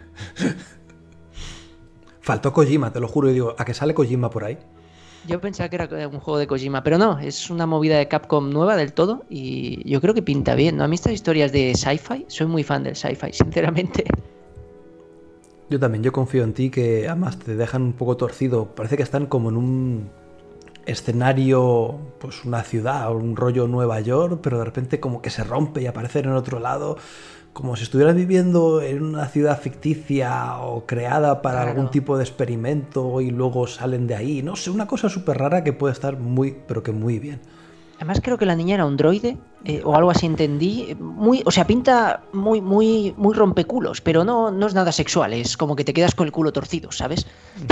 Faltó Kojima, te lo juro, y digo, ¿a qué sale Kojima por ahí? Yo pensaba que era un juego de Kojima, pero no, es una movida de Capcom nueva del todo y yo creo que pinta bien, ¿no? A mí estas historias de sci-fi, soy muy fan del sci-fi, sinceramente. Yo también, yo confío en ti, que además te dejan un poco torcido. Parece que están como en un escenario, pues una ciudad, un rollo Nueva York, pero de repente como que se rompe y aparecen en otro lado, como si estuvieran viviendo en una ciudad ficticia o creada para Claro. algún tipo de experimento y luego salen de ahí. No sé, una cosa súper rara que puede estar muy, pero que muy bien. Además creo que la niña era un droide eh, o algo así entendí, muy, o sea, pinta muy muy muy rompeculos, pero no no es nada sexual, es como que te quedas con el culo torcido, ¿sabes?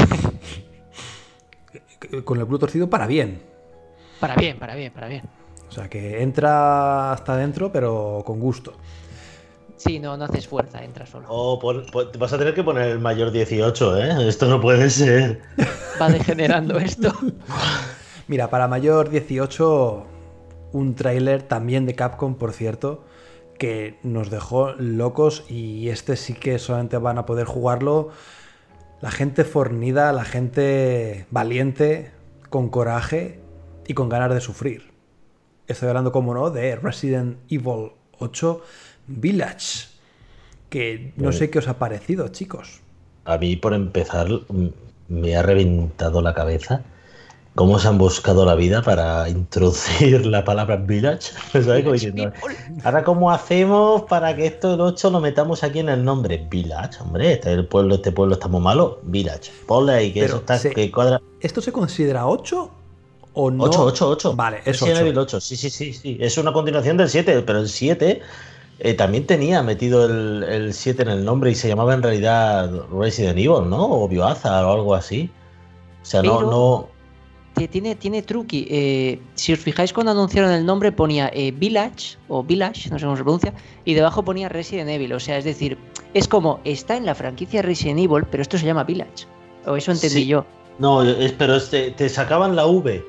Con el culo torcido para bien. Para bien, para bien, para bien. O sea, que entra hasta adentro, pero con gusto. Sí, no no haces fuerza, entra solo. Oh, pon- pon- vas a tener que poner el mayor dieciocho, ¿eh? Esto no puede ser. Va degenerando esto. Mira, para mayor dieciocho, un tráiler también de Capcom, por cierto, que nos dejó locos, y este sí que solamente van a poder jugarlo la gente fornida, la gente valiente, con coraje y con ganas de sufrir. Estoy hablando, como no, de Resident Evil ocho Village, que no sé qué os ha parecido, chicos. A mí, por empezar, m- me ha reventado la cabeza cómo se han buscado la vida para introducir la palabra village. ¿Sabes? Como diciendo, ahora, ¿cómo hacemos para que esto del ocho lo metamos aquí en el nombre? Village, hombre, este, el pueblo, este pueblo está muy malo. Village. Ponle ahí que Pero eso está se- que cuadra. ¿Esto se considera ocho o no? ocho, ocho, ocho. Vale, es Resident ocho. Evil ocho. Sí, sí, sí, sí. Es una continuación del siete, pero el siete eh, también tenía metido el, el siete en el nombre y se llamaba en realidad Resident Evil, ¿no? O Biohazard o algo así. O sea, no, Pero- no. Tie- Tiene, tiene truqui. Eh, si os fijáis, cuando anunciaron el nombre ponía eh, Village o Village, no sé cómo se pronuncia, y debajo ponía Resident Evil. O sea, es decir, es como está en la franquicia Resident Evil, pero esto se llama Village. O eso entendí Sí. yo. No, es, pero este, te sacaban la V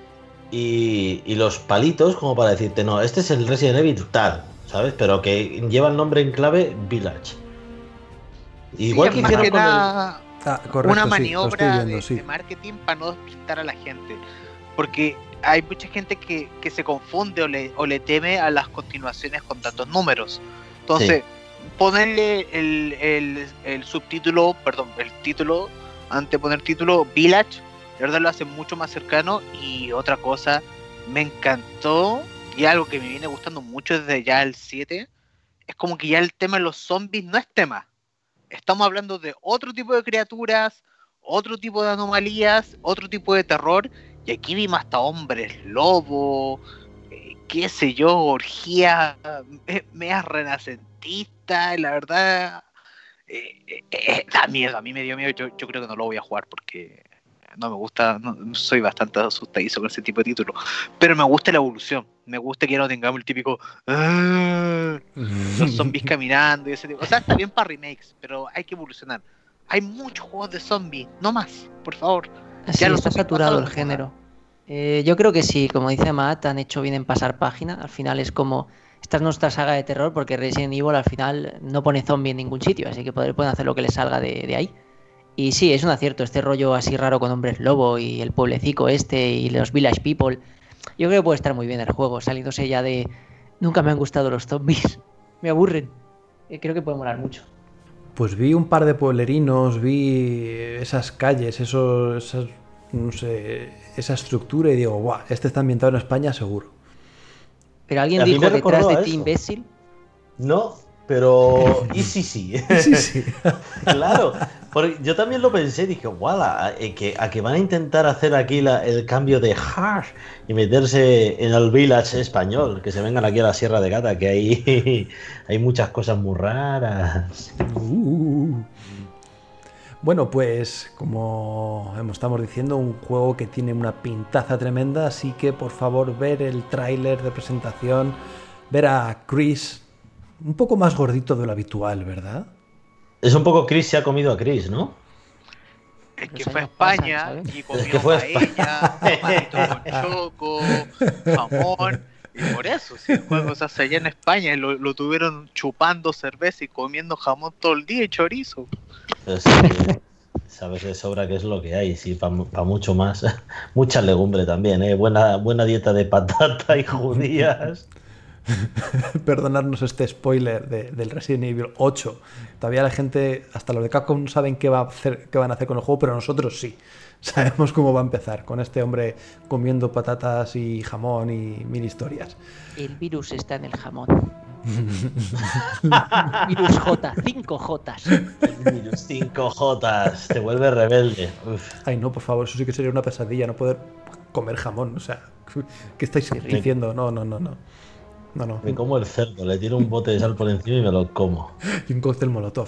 y, y los palitos como para decirte, no, este es el Resident Evil tal, ¿sabes? Pero que lleva el nombre en clave Village. Igual Sí, que más hicieron que con el... nada Ah, correcto, una sí, lo maniobra estoy viendo, de, sí. de marketing para no despistar a la gente. Porque hay mucha gente que, que se confunde o le, o le teme a las continuaciones con tantos números. Entonces, ponerle el, el, el subtítulo, perdón, el título, antes de poner título, Village, de verdad lo hace mucho más cercano. Y otra cosa, me encantó, y algo que me viene gustando mucho desde ya el siete, es como que ya el tema de los zombies no es tema. Estamos hablando de otro tipo de criaturas, otro tipo de anomalías, otro tipo de terror. Y aquí vimos hasta hombres lobo, eh, qué sé yo, orgía, eh, meas renacentistas, la verdad. Eh, eh, eh, da miedo, a mí me dio miedo. Yo, yo creo que no lo voy a jugar porque no me gusta, no, soy bastante asustadizo con ese tipo de títulos. Pero me gusta la evolución, me gusta que no tengamos el típico. "Ah", los zombies caminando y ese tipo. O sea, está bien para remakes, pero hay que evolucionar. Hay muchos juegos de zombies, no más, por favor. Sí, Ya lo está sé, saturado el pasado, género. Eh, yo creo que sí, como dice Matt, han hecho bien en pasar página. Al final es como, esta es nuestra saga de terror, porque Resident Evil al final no pone zombie en ningún sitio, así que poder- pueden hacer lo que les salga de, de ahí. Y sí, es un acierto, este rollo así raro con hombres lobo y el pueblecico este y los village people. Yo creo que puede estar muy bien el juego, saliéndose ya de... Nunca me han gustado los zombies, me aburren. Eh, creo que puede molar mucho. Pues vi un par de pueblerinos, vi esas calles, esos, esas, no sé, esa estructura, y digo, guau, este está ambientado en España seguro. Pero alguien A mí dijo me detrás recordó de a ti, eso. imbécil. No, Pero, ¿y sí, sí? Sí, sí. Claro, porque yo también lo pensé, dije, guau, a, que, a que van a intentar hacer aquí la, el cambio de hash y meterse en el village español, que se vengan aquí a la Sierra de Gata, que hay, hay muchas cosas muy raras. Uh. Bueno, pues como estamos diciendo, un juego que tiene una pintaza tremenda, así que por favor ver el tráiler de presentación, ver a Chris un poco más gordito de lo habitual, ¿verdad? Es un poco Chris se ha comido a Chris, ¿no? Es que Los fue a años pasan, España ¿sabes? y comió Es que fue a paella, tomatito con choco, jamón. Y por eso, si el juego se hace allá en España y lo, lo tuvieron chupando cerveza y comiendo jamón todo el día y chorizo. Pero sí, sabes de sobra que es lo que hay, sí, para pa mucho más. Mucha legumbre también, ¿eh? Buena, buena dieta de patata y judías. Perdonarnos este spoiler de, del Resident Evil ocho. Todavía la gente, hasta los de Capcom, saben qué, va a hacer, qué van a hacer con el juego, pero nosotros sí. Sabemos cómo va a empezar, con este hombre comiendo patatas y jamón y mil historias. El virus está en el jamón. Virus J, cinco Jotas. Virus cinco Jotas, te vuelve rebelde. Uf. Ay, no, por favor, eso sí que sería una pesadilla, no poder comer jamón. O sea, ¿qué estáis diciendo? No, no, no, no. No, no. Me como el cerdo, le tiro un bote de sal por encima y me lo como. Y un cóctel molotov.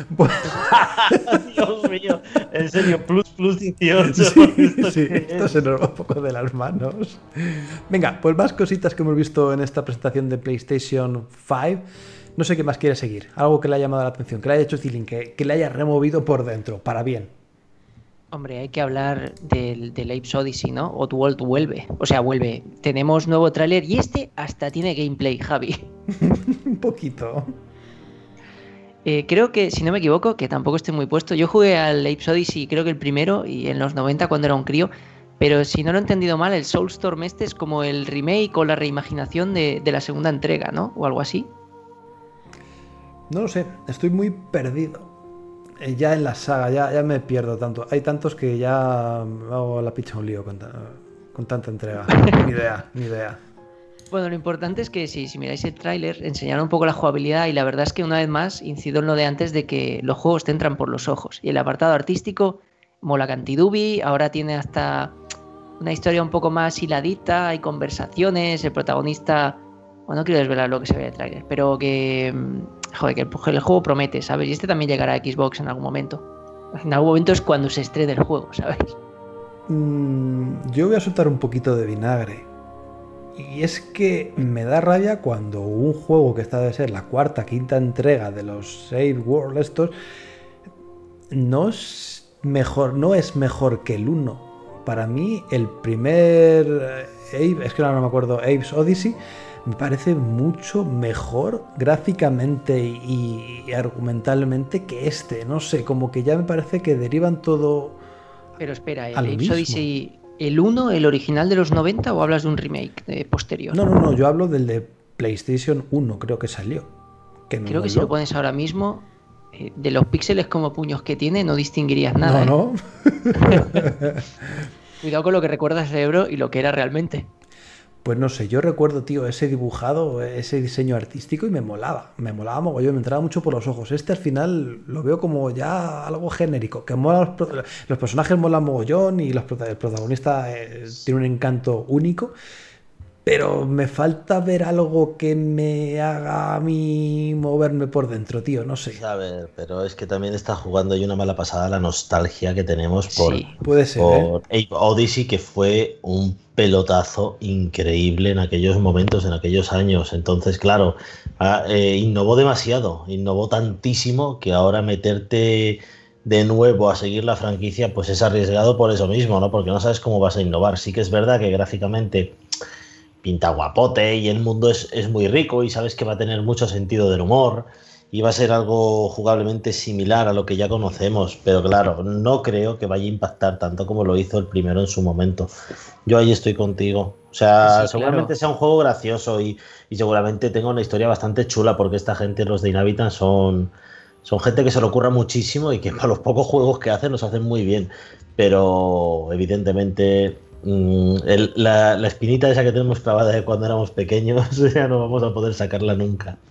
Dios mío, en serio, plus plus dieciocho. Sí, ¿Esto, sí, qué esto es? se nos va un poco de las manos. Venga, pues más cositas que hemos visto en esta presentación de PlayStation cinco. No sé qué más quiere seguir. Algo que le haya llamado la atención, que le haya hecho feeling, que, que le haya removido por dentro, para bien. Hombre, hay que hablar del, del Apes Odyssey, ¿no? Oddworld vuelve. O sea, vuelve. Tenemos nuevo tráiler y este hasta tiene gameplay, Javi. Un poquito. Eh, creo que, si no me equivoco, que tampoco estoy muy puesto. Yo jugué al Apes Odyssey, creo que el primero, y en los noventa cuando era un crío. Pero si no lo he entendido mal, el Soulstorm este es como el remake o la reimaginación de, de la segunda entrega, ¿no? O algo así. No lo sé, estoy muy perdido. Eh, Ya en la saga, ya, ya me pierdo tanto. Hay tantos que ya me hago la picha un lío con, ta- con tanta entrega. Ni idea, ni idea. Bueno, lo importante es que si, si miráis el tráiler, enseñaron un poco la jugabilidad y la verdad es que una vez más incido en lo de antes de que los juegos te entran por los ojos. Y el apartado artístico mola cantidubi, ahora tiene hasta una historia un poco más hiladita, hay conversaciones, el protagonista... Bueno, no quiero desvelar lo que se ve en el tráiler, pero que... Joder, que el, el juego promete, ¿sabes? Y este también llegará a Xbox en algún momento. En algún momento es cuando se estrene el juego, ¿sabes? Mm, yo voy a soltar un poquito de vinagre. Y es que me da rabia cuando un juego que está de ser la cuarta, quinta entrega de los Save World estos no es mejor, no es mejor que el uno. Para mí el primer Ape, es que ahora no me acuerdo, Apes Odyssey, me parece mucho mejor gráficamente y, y argumentalmente que este. No sé, como que ya me parece que derivan todo. Pero espera, ¿el Al Apes mismo. Odyssey, el uno, el original de los noventa o hablas de un remake de posterior? No, no, no, yo hablo del de PlayStation uno, creo que salió. Que me Creo que si lo moló. pones ahora mismo, eh, de los píxeles como puños que tiene, no distinguirías nada. No, ¿eh? no. Cuidado con lo que recuerda el cerebro y lo que era realmente. Pues no sé, yo recuerdo, tío, ese dibujado, ese diseño artístico y me molaba. Me molaba mogollón, me entraba mucho por los ojos. Este al final lo veo como ya algo genérico, que mola los, pro- los personajes molan mogollón y los prota- el protagonista eh, tiene un encanto único. Pero me falta ver algo que me haga a mí moverme por dentro, tío, no sé. A ver, pero es que también está jugando ahí una mala pasada la nostalgia que tenemos por, Sí. Puede ser, ¿eh? por Ape Odyssey, que fue un pelotazo increíble en aquellos momentos, en aquellos años. Entonces, claro, ah, eh, innovó demasiado, innovó tantísimo que ahora meterte de nuevo a seguir la franquicia, pues es arriesgado por eso mismo, ¿no? Porque no sabes cómo vas a innovar. Sí que es verdad que gráficamente pinta guapote y el mundo es, es muy rico y sabes que va a tener mucho sentido del humor y va a ser algo jugablemente similar a lo que ya conocemos, pero claro, no creo que vaya a impactar tanto como lo hizo el primero en su momento. Yo ahí estoy contigo. O sea, Sí, seguramente claro. sea un juego gracioso y, y seguramente tenga una historia bastante chula porque esta gente, los de Inhabitant, son, son gente que se lo ocurra muchísimo y que para los pocos juegos que hacen los hacen muy bien, pero evidentemente... El, la, la espinita esa que tenemos clavada de cuando éramos pequeños ya no vamos a poder sacarla nunca.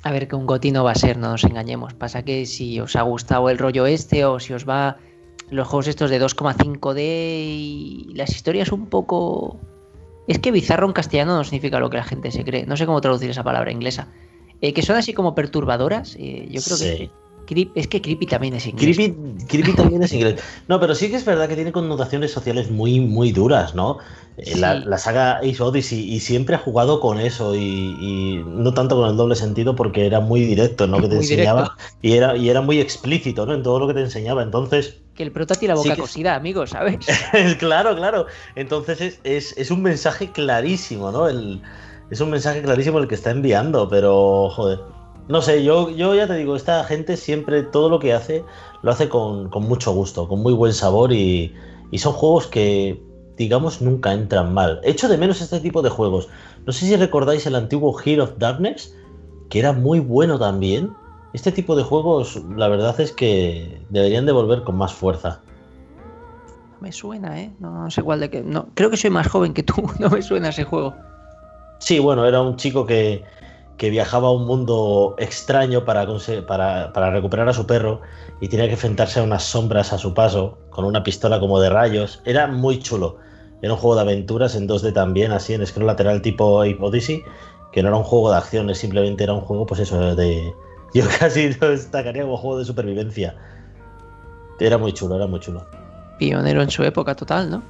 A ver, que un GOTY no va a ser, no nos engañemos. Pasa que si os ha gustado el rollo este o si os va los juegos estos de dos coma cinco D y las historias un poco... Es que bizarro en castellano no significa lo que la gente se cree. No sé cómo traducir esa palabra inglesa. Eh, que son así como perturbadoras. Eh, yo creo Sí. que... Es que creepy también es inglés. Creepy, creepy también es inglés. No, pero sí que es verdad que tiene connotaciones sociales muy, muy duras, ¿no? Eh, La, Sí. la saga Ace Odyssey y siempre ha jugado con eso y, y no tanto con el doble sentido porque era muy directo en lo que te Muy enseñaba directo. y era, y era muy explícito, ¿no? En todo lo que te enseñaba. Entonces, Que el prota tiene la Sí boca que- cosida, amigos, ¿sabes? claro, claro. Entonces es, es, es un mensaje clarísimo, ¿no? El, es un mensaje clarísimo el que está enviando, pero joder. No sé, yo, yo ya te digo, esta gente siempre todo lo que hace lo hace con, con mucho gusto, con muy buen sabor y, y son juegos que, digamos, nunca entran mal. Echo de menos este tipo de juegos. No sé si recordáis el antiguo Heart of Darkness, que era muy bueno también. Este tipo de juegos, la verdad es que deberían de volver con más fuerza. No me suena, ¿eh? No, no sé cuál de qué... No, creo que soy más joven que tú, no me suena ese juego. Sí, bueno, era un chico que, que viajaba a un mundo extraño para, conse- para, para recuperar a su perro y tenía que enfrentarse a unas sombras a su paso con una pistola como de rayos. Era muy chulo. Era un juego de aventuras en dos D también, así en scroll lateral tipo Ape Odyssey, que no era un juego de acciones, simplemente era un juego, pues eso, de... Yo casi lo destacaría como juego de supervivencia. Era muy chulo, era muy chulo. Pionero en su época total, ¿no?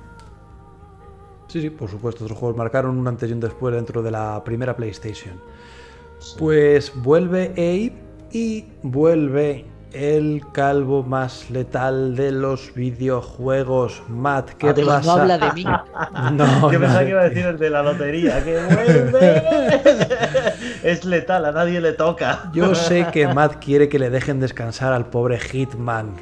Sí, sí, por supuesto, otros juegos marcaron un antes y un después dentro de la primera PlayStation. Pues vuelve Abe y vuelve el calvo más letal de los videojuegos. Matt, ¿qué Ah, te pasa? No habla de mí. No, Yo pensaba no. que iba a decir el de la lotería, que vuelve. Es letal, a nadie le toca. Yo sé que Matt quiere que le dejen descansar al pobre Hitman.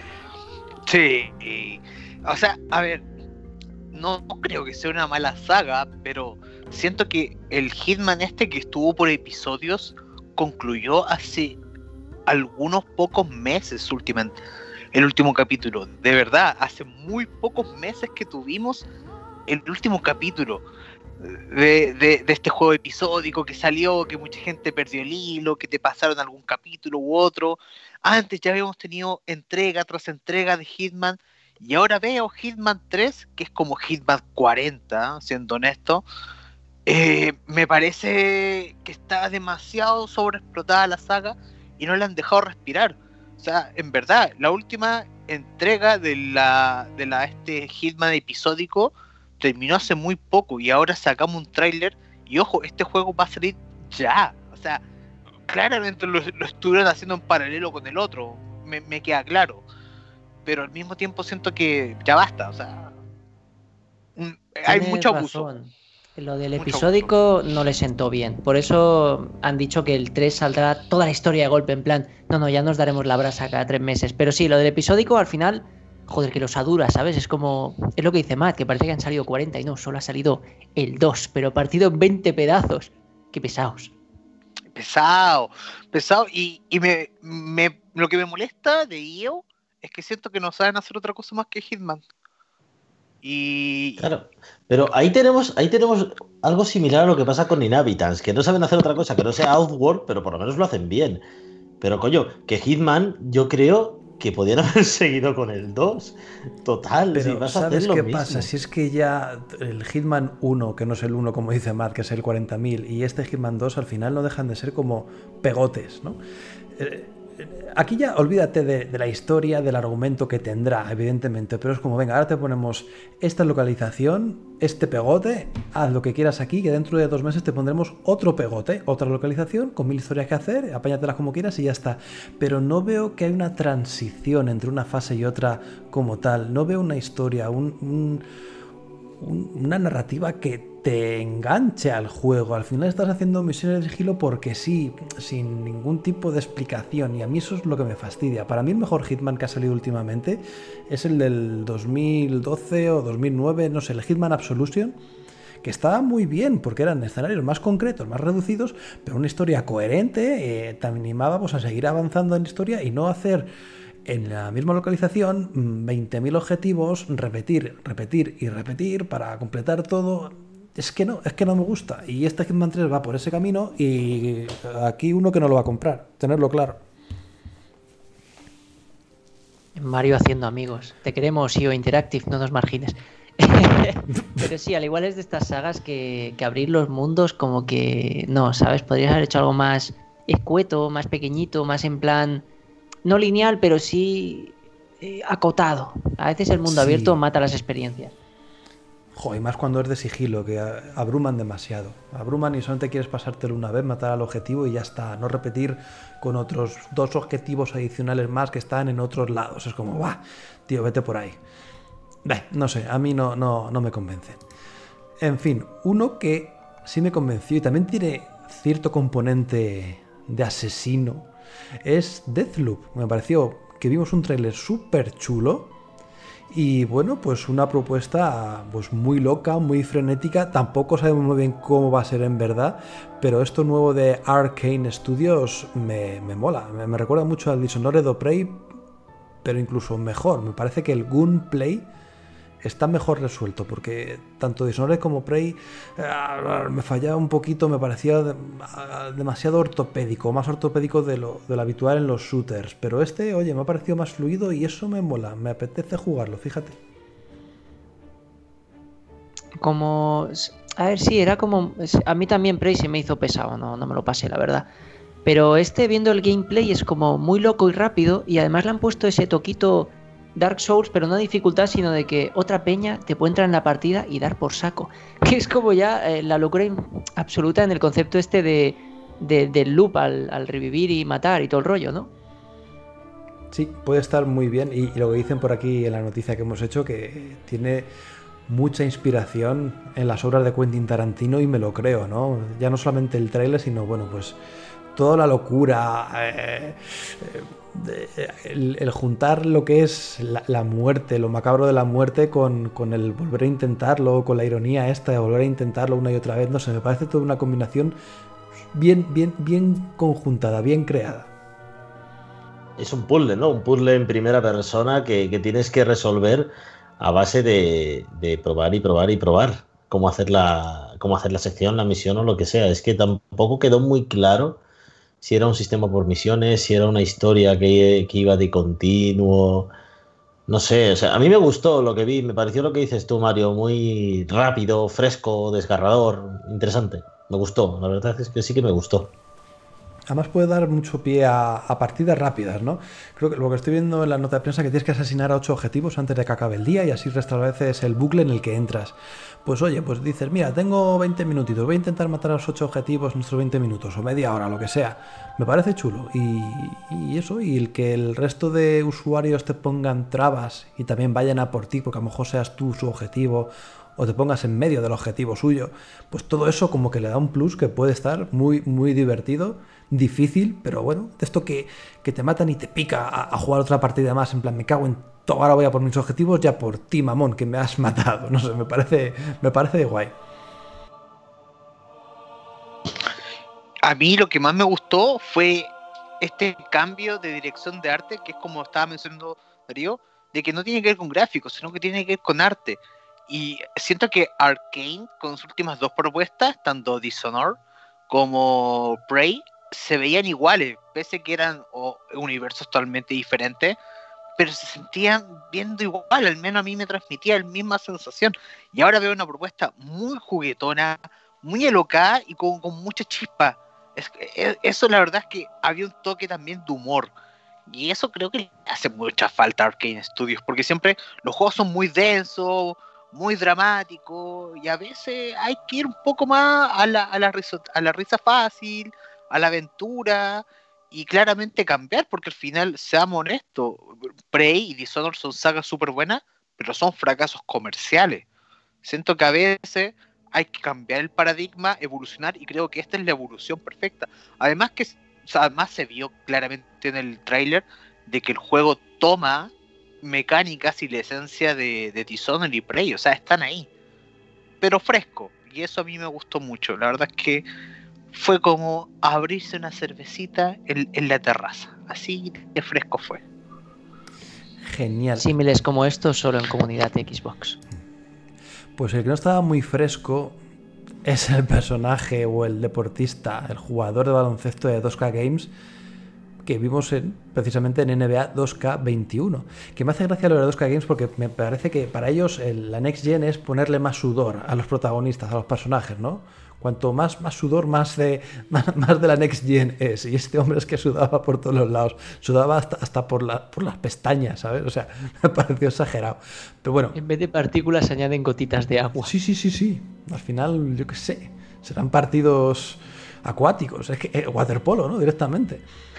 Sí, y- o sea, a ver, no, no creo que sea una mala saga, pero siento que el Hitman este que estuvo por episodios concluyó hace algunos pocos meses últimamente, el último capítulo. De verdad, hace muy pocos meses que tuvimos el último capítulo de, de, de este juego episódico que salió, que mucha gente perdió el hilo, que te pasaron algún capítulo u otro. Antes ya habíamos tenido entrega tras entrega de Hitman, y ahora veo Hitman tres, que es como Hitman cuarenta, siendo honesto. Eh, me parece que está demasiado sobreexplotada la saga y no la han dejado respirar. O sea, en verdad, la última entrega de la, de la este Hitman episódico terminó hace muy poco y ahora sacamos un tráiler y ojo, este juego va a salir ya. O sea, claramente lo, lo estuvieron haciendo en paralelo con el otro, me, me queda claro. Pero al mismo tiempo siento que ya basta, o sea, un- hay Tienes mucho abuso. razón. Lo del Mucho episódico no le sentó bien. Por eso han dicho que el tres saldrá toda la historia de golpe. En plan, no, no, ya nos daremos la brasa cada tres meses. Pero sí, lo del episódico al final, joder, que los adura, ¿sabes? Es como, es lo que dice Matt, que parece que han salido cuarenta y no, solo ha salido el dos, pero partido en veinte pedazos. Qué pesados. Pesado, pesado. Y, y me, me, lo que me molesta de I O es que siento que no saben hacer otra cosa más que Hitman. Y Claro, pero ahí tenemos, ahí tenemos algo similar a lo que pasa con Inhabitants, que no saben hacer otra cosa que no sea Outworld, pero por lo menos lo hacen bien. Pero coño, que Hitman, yo creo que podían haber seguido con el dos. Total, si Pero vas a ¿sabes hacer lo qué mismo. pasa? Si es que ya el Hitman uno, que no es el uno como dice Matt, que es el cuarenta mil, y este Hitman dos al final no dejan de ser como pegotes, ¿no? Eh, Aquí ya olvídate de, de la historia, del argumento que tendrá, evidentemente, pero es como, venga, ahora te ponemos esta localización, este pegote, haz lo que quieras aquí, que dentro de dos meses te pondremos otro pegote, otra localización, con mil historias que hacer, apáñatelas como quieras y ya está. Pero no veo que hay una transición entre una fase y otra como tal, no veo una historia, un... un una narrativa que te enganche al juego. Al final estás haciendo misiones de sigilo porque sí, sin ningún tipo de explicación, y a mí eso es lo que me fastidia. Para mí el mejor Hitman que ha salido últimamente es el del dos mil doce o dos mil nueve, no sé, el Hitman Absolution, que estaba muy bien porque eran escenarios más concretos, más reducidos, pero una historia coherente. Eh, te animaba pues, a seguir avanzando en la historia y no hacer en la misma localización veinte mil objetivos, repetir, repetir y repetir para completar todo. es que no, es que no me gusta. Y este Hitman tres va por ese camino y aquí uno que no lo va a comprar, tenerlo claro. Mario haciendo amigos. Te queremos, I O Interactive, no nos margines. Pero sí, al igual es de estas sagas que, que abrir los mundos como que... No, ¿sabes? Podrías haber hecho algo más escueto, más pequeñito, más en plan... No lineal, pero sí eh, acotado. A veces el mundo Sí. abierto mata las experiencias. Joder, y más cuando es de sigilo, que abruman demasiado. Abruman y solamente quieres pasártelo una vez, matar al objetivo y ya está. No repetir con otros dos objetivos adicionales más que están en otros lados. Es como, ¡buah! Tío, vete por ahí. Bah, no sé, a mí no, no, no me convence. En fin, uno que sí me convenció y también tiene cierto componente de asesino es Deathloop. Me pareció que vimos un tráiler súper chulo. Y bueno, pues una propuesta pues muy loca, muy frenética. Tampoco sabemos muy bien cómo va a ser en verdad, pero esto nuevo de Arcane Studios me, me mola. Me, me recuerda mucho al Dishonored o Prey, pero incluso mejor. Me parece que el gunplay está mejor resuelto, porque tanto Dishonored como Prey eh, me fallaba un poquito, me parecía de, demasiado ortopédico, más ortopédico de lo, de lo habitual en los shooters, pero este, oye, me ha parecido más fluido y eso me mola, me apetece jugarlo, fíjate. Como... A ver, sí, era como... A mí también Prey se me hizo pesado, no, no me lo pasé, la verdad. Pero este, viendo el gameplay, es como muy loco y rápido, y además le han puesto ese toquito Dark Souls, pero no dificultad, sino de que otra peña te puede entrar en la partida y dar por saco. Que es como ya eh, la locura absoluta en el concepto este de, de del loop al, al revivir y matar y todo el rollo, ¿no? Sí, puede estar muy bien, y, y lo que dicen por aquí en la noticia que hemos hecho, que tiene mucha inspiración en las obras de Quentin Tarantino, y me lo creo, ¿no? Ya no solamente el trailer, sino, bueno, pues toda la locura, eh, eh, el, el juntar lo que es la, la muerte, lo macabro de la muerte con, con el volver a intentarlo, con la ironía esta de volver a intentarlo una y otra vez, no sé, me parece toda una combinación bien, bien, bien conjuntada, bien creada. Es un puzzle, ¿no? Un puzzle en primera persona que, que tienes que resolver a base de, de probar y probar y probar cómo hacer la, cómo hacer la sección, la misión o lo que sea. Es que tampoco quedó muy claro si era un sistema por misiones, si era una historia que, que iba de continuo. No sé, o sea, a mí me gustó lo que vi, me pareció lo que dices tú, Mario, muy rápido, fresco, desgarrador, interesante. Me gustó, la verdad es que sí que me gustó. Además puede dar mucho pie a, a partidas rápidas, ¿no? Creo que lo que estoy viendo en la nota de prensa es que tienes que asesinar a ocho objetivos antes de que acabe el día y así restableces el bucle en el que entras. Pues oye, pues dices, mira, tengo veinte minutitos, voy a intentar matar a los ocho objetivos en nuestros veinte minutos o media hora, lo que sea. Me parece chulo. Y, y eso, y el que el resto de usuarios te pongan trabas y también vayan a por ti, porque a lo mejor seas tú su objetivo o te pongas en medio del objetivo suyo, pues todo eso como que le da un plus que puede estar muy, muy divertido, difícil, pero bueno, de esto que, que te matan y te pica a, a jugar otra partida más, en plan, me cago en todo, ahora voy a por mis objetivos, ya por ti, mamón, que me has matado, no sé, me parece, me parece de guay. A mí lo que más me gustó fue este cambio de dirección de arte, que es como estaba mencionando Darío, de que no tiene que ver con gráficos, sino que tiene que ver con arte. Y siento que Arcane, con sus últimas dos propuestas, tanto Dishonored como Prey, se veían iguales, pese que eran oh, universos totalmente diferentes, pero se sentían viendo igual, al menos a mí me transmitía la misma sensación. Y ahora veo una propuesta muy juguetona, muy alocada y con, con mucha chispa. Es, es, eso la verdad es que había un toque también de humor. Y eso creo que le hace mucha falta a Arcane Studios, porque siempre los juegos son muy densos, muy dramático, y a veces hay que ir un poco más a la, a la, risa, a la risa fácil, a la aventura, y claramente cambiar, porque al final, seamos honestos, Prey y Dishonored son sagas súper buenas, pero son fracasos comerciales. Siento que a veces hay que cambiar el paradigma, evolucionar, y creo que esta es la evolución perfecta. Además que o sea, además se vio claramente en el tráiler de que el juego toma mecánicas y la esencia de, de Dishonored y Prey, o sea, están ahí, pero fresco, y eso a mí me gustó mucho. La verdad es que fue como abrirse una cervecita en, en la terraza, así de fresco fue. Genial. Símiles como estos solo en comunidad de Xbox. Pues el que no estaba muy fresco es el personaje o el deportista, el jugador de baloncesto de dos K Games que vimos en, precisamente en N B A dos K veintiuno. Que me hace gracia lo de dos K Games porque me parece que para ellos el, la Next Gen es ponerle más sudor a los protagonistas, a los personajes, ¿no? Cuanto más, más sudor, más de, más, más de la Next Gen es. Y este hombre es que sudaba por todos los lados. Sudaba hasta, hasta por, la, por las pestañas, ¿sabes? O sea, me pareció exagerado. Pero bueno. En vez de partículas se añaden gotitas de agua. Sí, sí, sí, sí. Al final, yo qué sé, serán partidos acuáticos. Es que eh, waterpolo, ¿no? Directamente.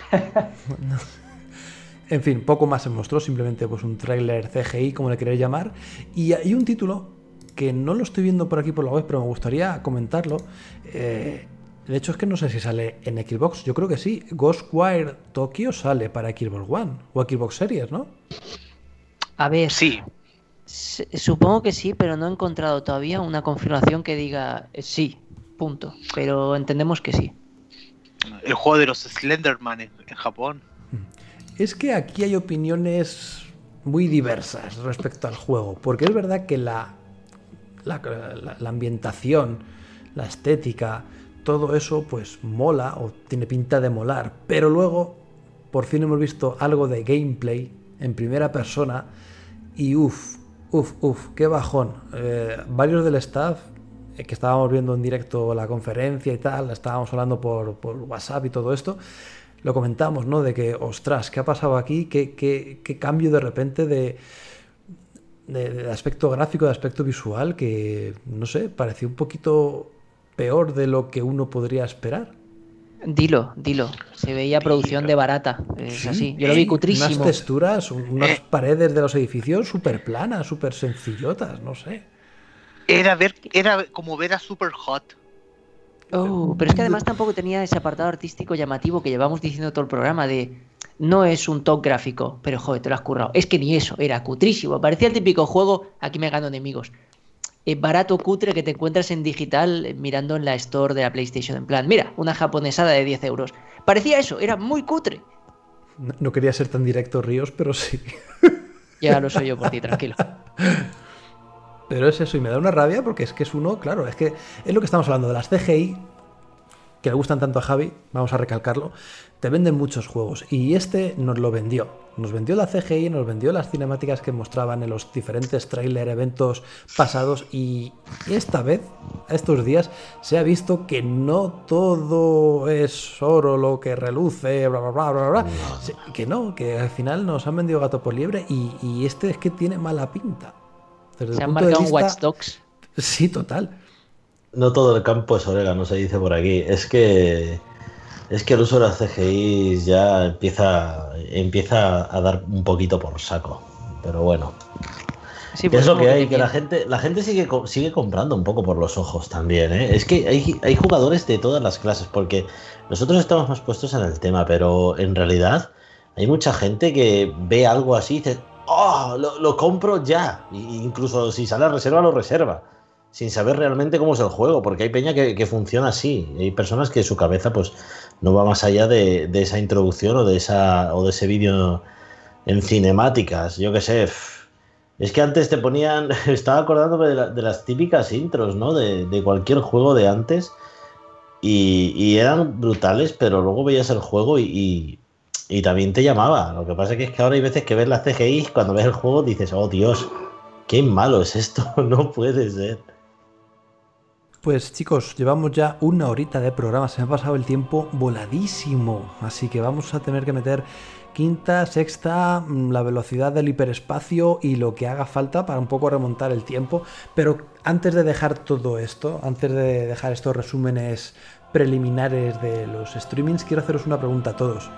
En fin, poco más se mostró. Simplemente pues un tráiler C G I, como le queréis llamar. Y hay un título que no lo estoy viendo por aquí por la web, pero me gustaría comentarlo. Eh, de hecho, es que no sé si sale en Xbox. Yo creo que sí. Ghostwire Tokyo sale para Xbox One o Xbox Series, ¿no? A ver, Sí. s- supongo que sí, pero no he encontrado todavía una confirmación que diga eh, sí, punto. Pero entendemos que sí. El juego de los Slenderman en, en Japón. Es que aquí hay opiniones muy diversas respecto al juego, porque es verdad que la, la, la, la ambientación, la estética, todo eso pues mola o tiene pinta de molar, pero luego por fin hemos visto algo de gameplay en primera persona y uff, uff, uff, qué bajón. Eh, varios del staff eh, que estábamos viendo en directo la conferencia y tal, estábamos hablando por, por WhatsApp y todo esto, lo comentamos, ¿no? De que, ostras, ¿qué ha pasado aquí? ¿Qué, qué, qué cambio de repente de, de, de aspecto gráfico, de aspecto visual, que, no sé, parecía un poquito peor de lo que uno podría esperar? Dilo, dilo. Se veía producción Dilo. de barata. Es Sí, así. Yo lo vi unas cutrísimo. texturas, unas Eh. paredes de los edificios súper planas, súper sencillotas, no sé. Era ver, era como ver a Super Hot. Oh, pero es que además tampoco tenía ese apartado artístico llamativo que llevamos diciendo todo el programa de no es un top gráfico, pero joder, te lo has currado. Es que ni eso, era cutrísimo. Parecía el típico juego, aquí me gano enemigos. Eh, barato, cutre que te encuentras en digital eh, mirando en la store de la PlayStation. En plan, mira, una japonesada de diez euros. Parecía eso, era muy cutre. No, no quería ser tan directo, Ríos, pero sí. Ya lo soy yo por ti, tranquilo. Pero es eso, y me da una rabia porque es que es uno, claro, es que es lo que estamos hablando de las C G I, que le gustan tanto a Javi, vamos a recalcarlo, te venden muchos juegos, y este nos lo vendió. Nos vendió la C G I, nos vendió las cinemáticas que mostraban en los diferentes tráiler, eventos pasados, y esta vez, estos días, se ha visto que no todo es oro lo que reluce, bla, bla, bla, bla, bla. Sí, que no, que al final nos han vendido gato por liebre, y, y este es que tiene mala pinta. Desde el Se han punto de marcado un vista- Watch Dogs. Sí, total. No todo el campo es orégano, se dice por aquí. Es que es que el uso de las C G I ya empieza, empieza a dar un poquito por saco. Pero bueno. Sí, ¿Qué pues es lo como que hay? te Que la miento. gente, la gente sigue, co- sigue comprando un poco por los ojos también, ¿eh? Es que hay, hay jugadores de todas las clases, porque nosotros estamos más puestos en el tema, pero en realidad hay mucha gente que ve algo así y dice, ¡oh! Lo, lo compro ya. Y incluso si sale a reserva, lo reserva. Sin saber realmente cómo es el juego, porque hay peña que, que funciona así. Hay personas que su cabeza pues no va más allá de, de esa introducción o de esa o de ese vídeo en cinemáticas. Yo qué sé. pf. Es que antes te ponían, estaba acordándome de, la- de las típicas intros, ¿no? De, de cualquier juego de antes. Y, y eran brutales, pero luego veías el juego y, y, y también te llamaba. Lo que pasa es que, es que ahora hay veces que ves las C G I, cuando ves el juego dices, oh Dios, qué malo es esto, no puede ser. Pues chicos, llevamos ya una horita de programa, se me ha pasado el tiempo voladísimo, así que vamos a tener que meter quinta, sexta, mm, la velocidad del hiperespacio y lo que haga falta para un poco remontar el tiempo, pero antes de dejar todo esto, antes de dejar estos resúmenes preliminares de los streamings, quiero haceros una pregunta a todos.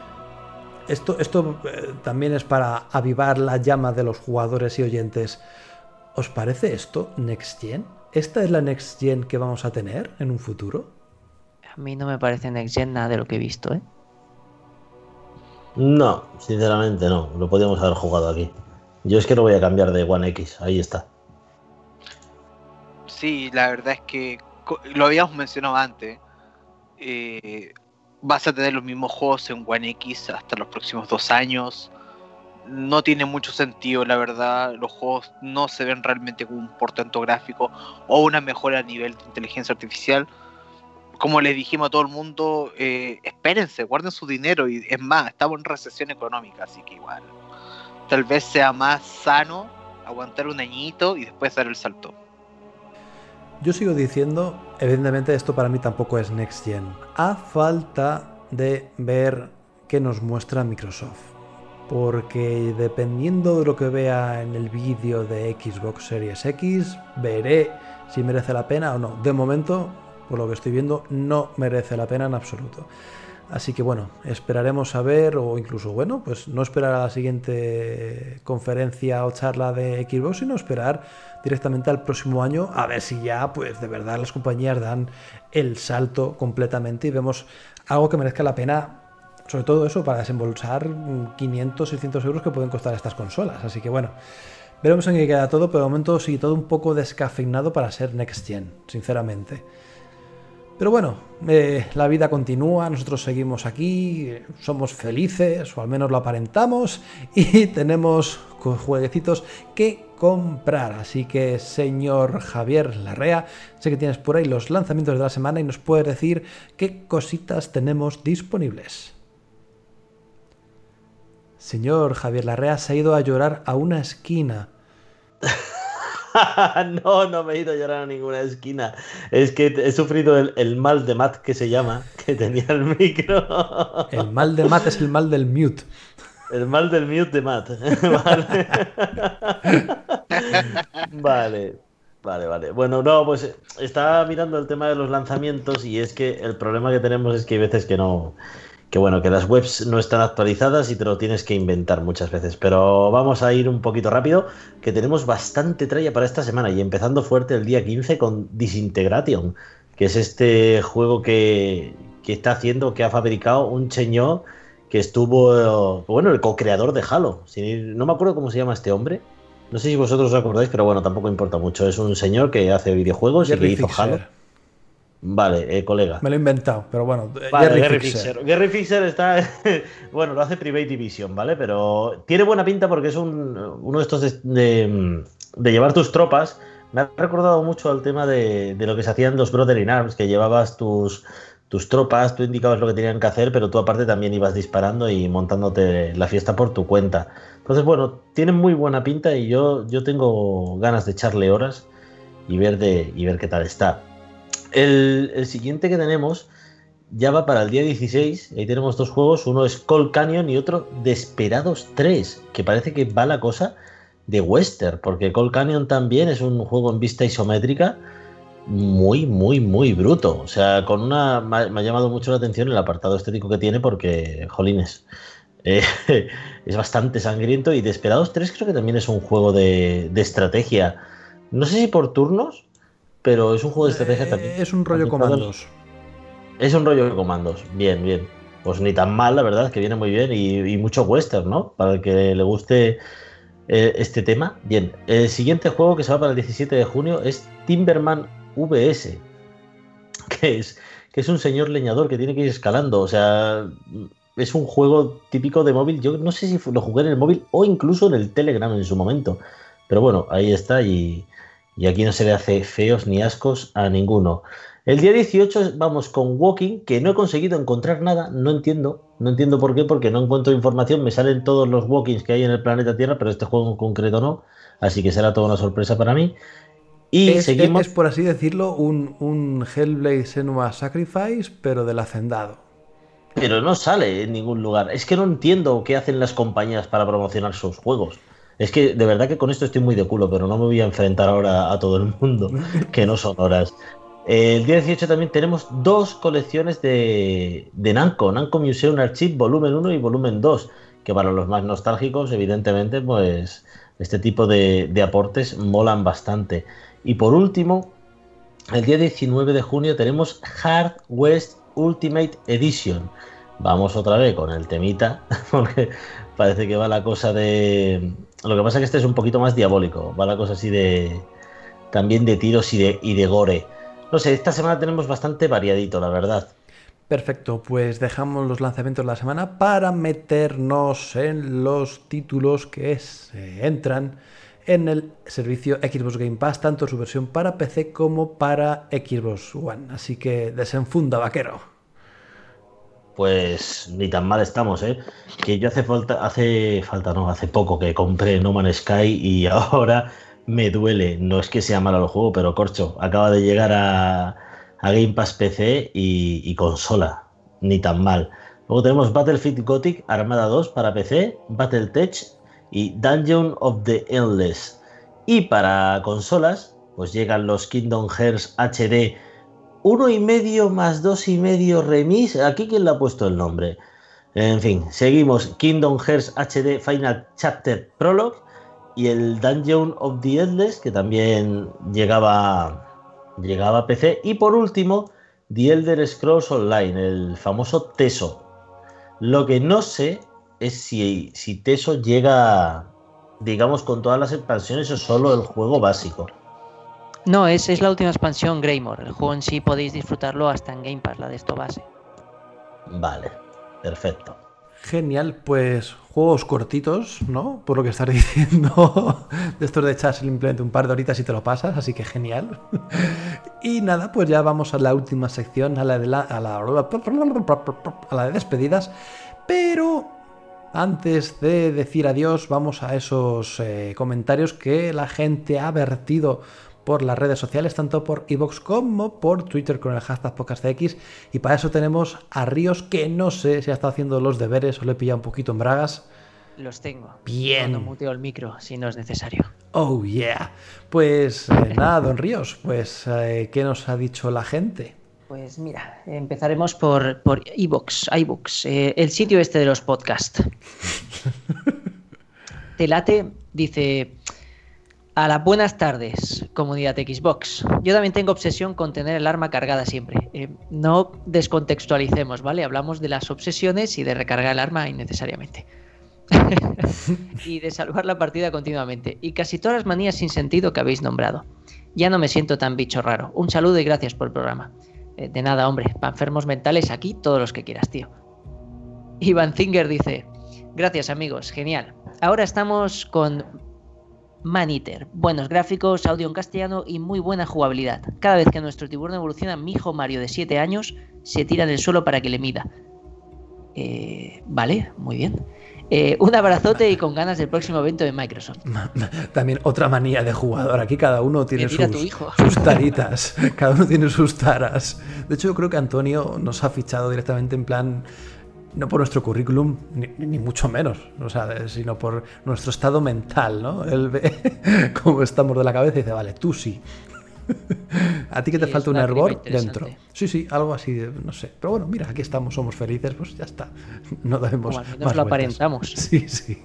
Esto, esto eh, también es para avivar la llama de los jugadores y oyentes. ¿Os parece esto Next Gen? ¿Esta es la Next Gen que vamos a tener en un futuro? A mí no me parece Next Gen nada de lo que he visto, ¿eh? No, sinceramente no, lo podíamos haber jugado aquí. Yo es que no voy a cambiar de One X, ahí está. Sí, la verdad es que co- lo habíamos mencionado antes. eh, vas a tener los mismos juegos en One X hasta los próximos dos años. no tiene mucho sentido, la verdad. Los juegos no se ven realmente con un portento gráfico o una mejora a nivel de inteligencia artificial. Como les dijimos a todo el mundo, eh, espérense, guarden su dinero. Y es más, estamos en recesión económica, así que igual tal vez sea más sano aguantar un añito y después dar el salto. Yo sigo diciendo, evidentemente esto para mí tampoco es Next Gen, a falta de ver qué nos muestra Microsoft, porque dependiendo de lo que vea en el vídeo de Xbox Series X, veré si merece la pena o no. De momento, por lo que estoy viendo, no merece la pena en absoluto. Así que bueno, esperaremos a ver, o incluso, bueno, pues no esperar a la siguiente conferencia o charla de Xbox, sino esperar directamente al próximo año a ver si ya, pues de verdad las compañías dan el salto completamente y vemos algo que merezca la pena, sobre todo eso, para desembolsar quinientos, seiscientos euros que pueden costar estas consolas. Así que bueno, veremos en qué queda todo, pero de momento sigue todo un poco descafeinado para ser Next Gen, sinceramente. Pero bueno, eh, la vida continúa, nosotros seguimos aquí, somos felices, o al menos lo aparentamos, y tenemos jueguecitos que comprar. Así que, señor Javier Larrea, sé que tienes por ahí los lanzamientos de la semana y nos puedes decir qué cositas tenemos disponibles. Señor Javier Larrea se ha ido a llorar a una esquina. No, no me he ido a llorar a ninguna esquina. Es que he sufrido el, el mal de Matt, que se llama, que tenía el micro. El mal de Matt es el mal del mute. El mal del mute de Matt. Vale. Vale. Vale, vale. Bueno, no, pues estaba mirando el tema de los lanzamientos y es que el problema que tenemos es que hay veces que no... Que bueno, que las webs no están actualizadas y te lo tienes que inventar muchas veces. Pero vamos a ir un poquito rápido, que tenemos bastante tralla para esta semana. Y empezando fuerte el día quince con Disintegration, que es este juego que, que está haciendo, que ha fabricado un señor que estuvo, bueno, el co-creador de Halo. No me acuerdo cómo se llama este hombre. No sé si vosotros os acordáis, pero bueno, tampoco importa mucho. Es un señor que hace videojuegos Jerry y que hizo Fixer. Halo. Vale, eh, colega. Me lo he inventado, pero bueno. Vale, Gary, Gary Fixer. Fixer. Gary Fixer está. Bueno, lo hace Private Division, ¿vale? Pero tiene buena pinta porque es un, uno de estos de, de, de llevar tus tropas. Me ha recordado mucho al tema de, de lo que se hacían los Brother in Arms, que llevabas tus, tus tropas, tú indicabas lo que tenían que hacer, pero tú aparte también ibas disparando y montándote la fiesta por tu cuenta. Entonces, bueno, tiene muy buena pinta y yo, yo tengo ganas de echarle horas y ver, de, y ver qué tal está. El, el siguiente que tenemos ya va para el día dieciséis. Ahí tenemos dos juegos. Uno es Cold Canyon y otro Desperados tres, que parece que va la cosa de western, porque Cold Canyon también es un juego en vista isométrica muy, muy, muy bruto. O sea, con una me ha, me ha llamado mucho la atención el apartado estético que tiene porque, jolines, eh, es bastante sangriento. Y Desperados tres creo que también es un juego de, de estrategia. No sé si por turnos, pero es un juego de estrategia eh, también. Es un rollo comandos. Es un rollo de comandos. Bien, bien. Pues ni tan mal, la verdad, que viene muy bien. Y, y mucho western, ¿no? Para el que le guste eh, este tema. Bien. El siguiente juego que se va para el diecisiete de junio es Timberman V S. Que es, que es un señor leñador que tiene que ir escalando. O sea, es un juego típico de móvil. Yo no sé si lo jugué en el móvil o incluso en el Telegram en su momento. Pero bueno, ahí está y... Y aquí no se le hace feos ni ascos a ninguno. El día dieciocho vamos con Walking, que no he conseguido encontrar nada, no entiendo. No entiendo por qué, porque no encuentro información. Me salen todos los Walkings que hay en el planeta Tierra, pero este juego en concreto no. Así que será toda una sorpresa para mí. Y es, seguimos... es, por así decirlo, un, un Hellblade Senua Sacrifice, pero del Hacendado. Pero no sale en ningún lugar. Es que no entiendo qué hacen las compañías para promocionar sus juegos. Es que de verdad que con esto estoy muy de culo, pero no me voy a enfrentar ahora a todo el mundo, que no son horas. El día dieciocho también tenemos dos colecciones de, de Namco, Namco Museum Archive volumen uno y volumen dos, que para los más nostálgicos, evidentemente, pues este tipo de, de aportes molan bastante. Y por último, el día diecinueve de junio tenemos Hard West Ultimate Edition. Vamos otra vez con el temita, porque parece que va la cosa de... Lo que pasa es que este es un poquito más diabólico, va la cosa así de... también de tiros y de, y de gore. No sé, esta semana tenemos bastante variadito, la verdad. Perfecto, pues dejamos los lanzamientos de la semana para meternos en los títulos que se entran en el servicio Xbox Game Pass, tanto su versión para P C como para Xbox One. Así que desenfunda, vaquero. Pues ni tan mal estamos, ¿eh? Que yo hace falta, hace falta, no, hace poco que compré No Man's Sky y ahora me duele. No es que sea malo el juego, pero corcho, acaba de llegar a, a Game Pass P C y, y consola. Ni tan mal. Luego tenemos Battlefield Gothic Armada dos para P C, Battletech y Dungeon of the Endless. Y para consolas, pues llegan los Kingdom Hearts H D uno y medio más dos y medio Remix. Aquí quién le ha puesto el nombre. En fin, seguimos Kingdom Hearts H D Final Chapter Prologue y el Dungeon of the Endless, que también llegaba, llegaba a P C. Y por último, The Elder Scrolls Online, el famoso Teso. Lo que no sé es si, si Teso llega, digamos, con todas las expansiones o solo el juego básico. No, es, es la última expansión Greymore. El juego en sí podéis disfrutarlo hasta en Game Pass, la de esto base. Vale, perfecto. Genial, pues juegos cortitos, ¿no? Por lo que estás diciendo. De estos de echar simplemente un par de horitas y te lo pasas, así que genial. Y nada, pues ya vamos a la última sección, a la de, la, a la, a la de despedidas. Pero antes de decir adiós, vamos a esos eh, comentarios que la gente ha vertido por las redes sociales, tanto por iVoox como por Twitter con el hashtag PodcastX. Y para eso tenemos a Ríos, que no sé si ha estado haciendo los deberes o le he pillado un poquito en bragas. Los tengo. Bien. No muteo el micro si no es necesario. Oh, yeah. Pues eh, nada, don Ríos, pues eh, ¿qué nos ha dicho la gente? Pues mira, empezaremos por, por iVoox, iVoox, eh, el sitio este de los podcasts. Telate dice: a las buenas tardes, comunidad Xbox. Yo también tengo obsesión con tener el arma cargada siempre. Eh, no descontextualicemos, ¿vale? Hablamos de las obsesiones y de recargar el arma innecesariamente. Y de salvar la partida continuamente. Y casi todas las manías sin sentido que habéis nombrado. Ya no me siento tan bicho raro. Un saludo y gracias por el programa. Eh, de nada, hombre. Para enfermos mentales aquí todos los que quieras, tío. Iván Zinger dice: gracias, amigos. Genial. Ahora estamos con Maneater. Buenos gráficos, audio en castellano y muy buena jugabilidad. Cada vez que nuestro tiburón evoluciona, mi hijo Mario de siete años se tira en el suelo para que le mida. Eh, vale, muy bien. Eh, un abrazote y con ganas del próximo evento de Microsoft. También otra manía de jugador. Aquí cada uno tiene sus, tu hijo. sus taritas. Cada uno tiene sus taras. De hecho, yo creo que Antonio nos ha fichado directamente en plan, no por nuestro currículum, ni, ni mucho menos, o sea, sino por nuestro estado mental, ¿no? Él ve cómo estamos de la cabeza y dice, vale, tú sí. A ti que te Sí, falta es un una hervor criba dentro. Sí, sí, algo así, de, no sé. Pero bueno, mira, aquí estamos, somos felices, pues ya está. No debemos O al menos más lo vueltas. aparentamos. Sí, sí.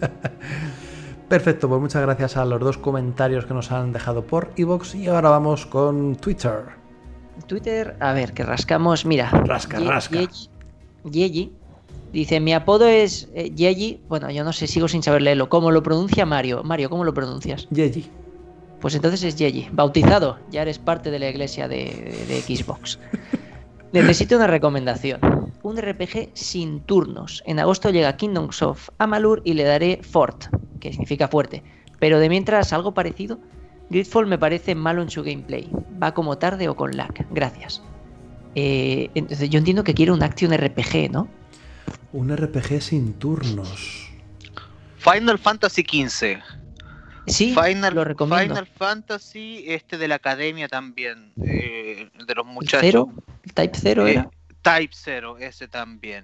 Perfecto, pues muchas gracias a los dos comentarios que nos han dejado por iVoox y ahora vamos con Twitter. Twitter, a ver, que rascamos. Mira, Rasca, Ye- rasca. Yeji- Yeji dice: mi apodo es eh, Yeji. Bueno, yo no sé, sigo sin saber leerlo. ¿Cómo lo pronuncia Mario? Mario, ¿cómo lo pronuncias? Yeji. Pues entonces es Yeji. Bautizado, ya eres parte de la iglesia de, de, de Xbox. Necesito una recomendación. Un R P G sin turnos. En agosto llega Kingdoms of Amalur y le daré Fort, que significa fuerte. Pero de mientras, algo parecido. Gridfall me parece malo en su gameplay. Va como tarde o con lag. Gracias. Eh, entonces yo entiendo que quiere un Action R P G, ¿no? Un R P G sin turnos. Final Fantasy quince. Sí, Final, lo recomiendo. Final Fantasy, este de la academia también, eh, de los ¿El muchachos. cero? ¿El Type cero Eh, era? Type cero, ese también.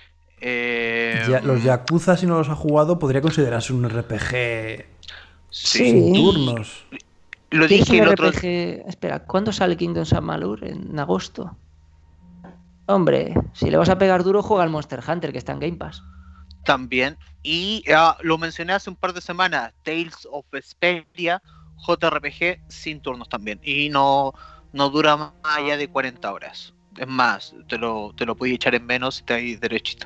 Eh, Ya, los Yakuza, si no los ha jugado, podría considerarse un R P G sí. sin Sí. turnos. Lo ¿Quieres dije un el otro R P G? Espera, ¿cuándo sale Kingdoms of Amalur? En agosto. Hombre, si le vas a pegar duro, juega al Monster Hunter, que está en Game Pass. también. Y ah, lo mencioné hace un par de semanas, Tales of Vesperia, J R P G sin turnos también. Y no, no dura más allá de cuarenta horas. Es más, te lo, te lo puedes echar en menos si te hay derechito.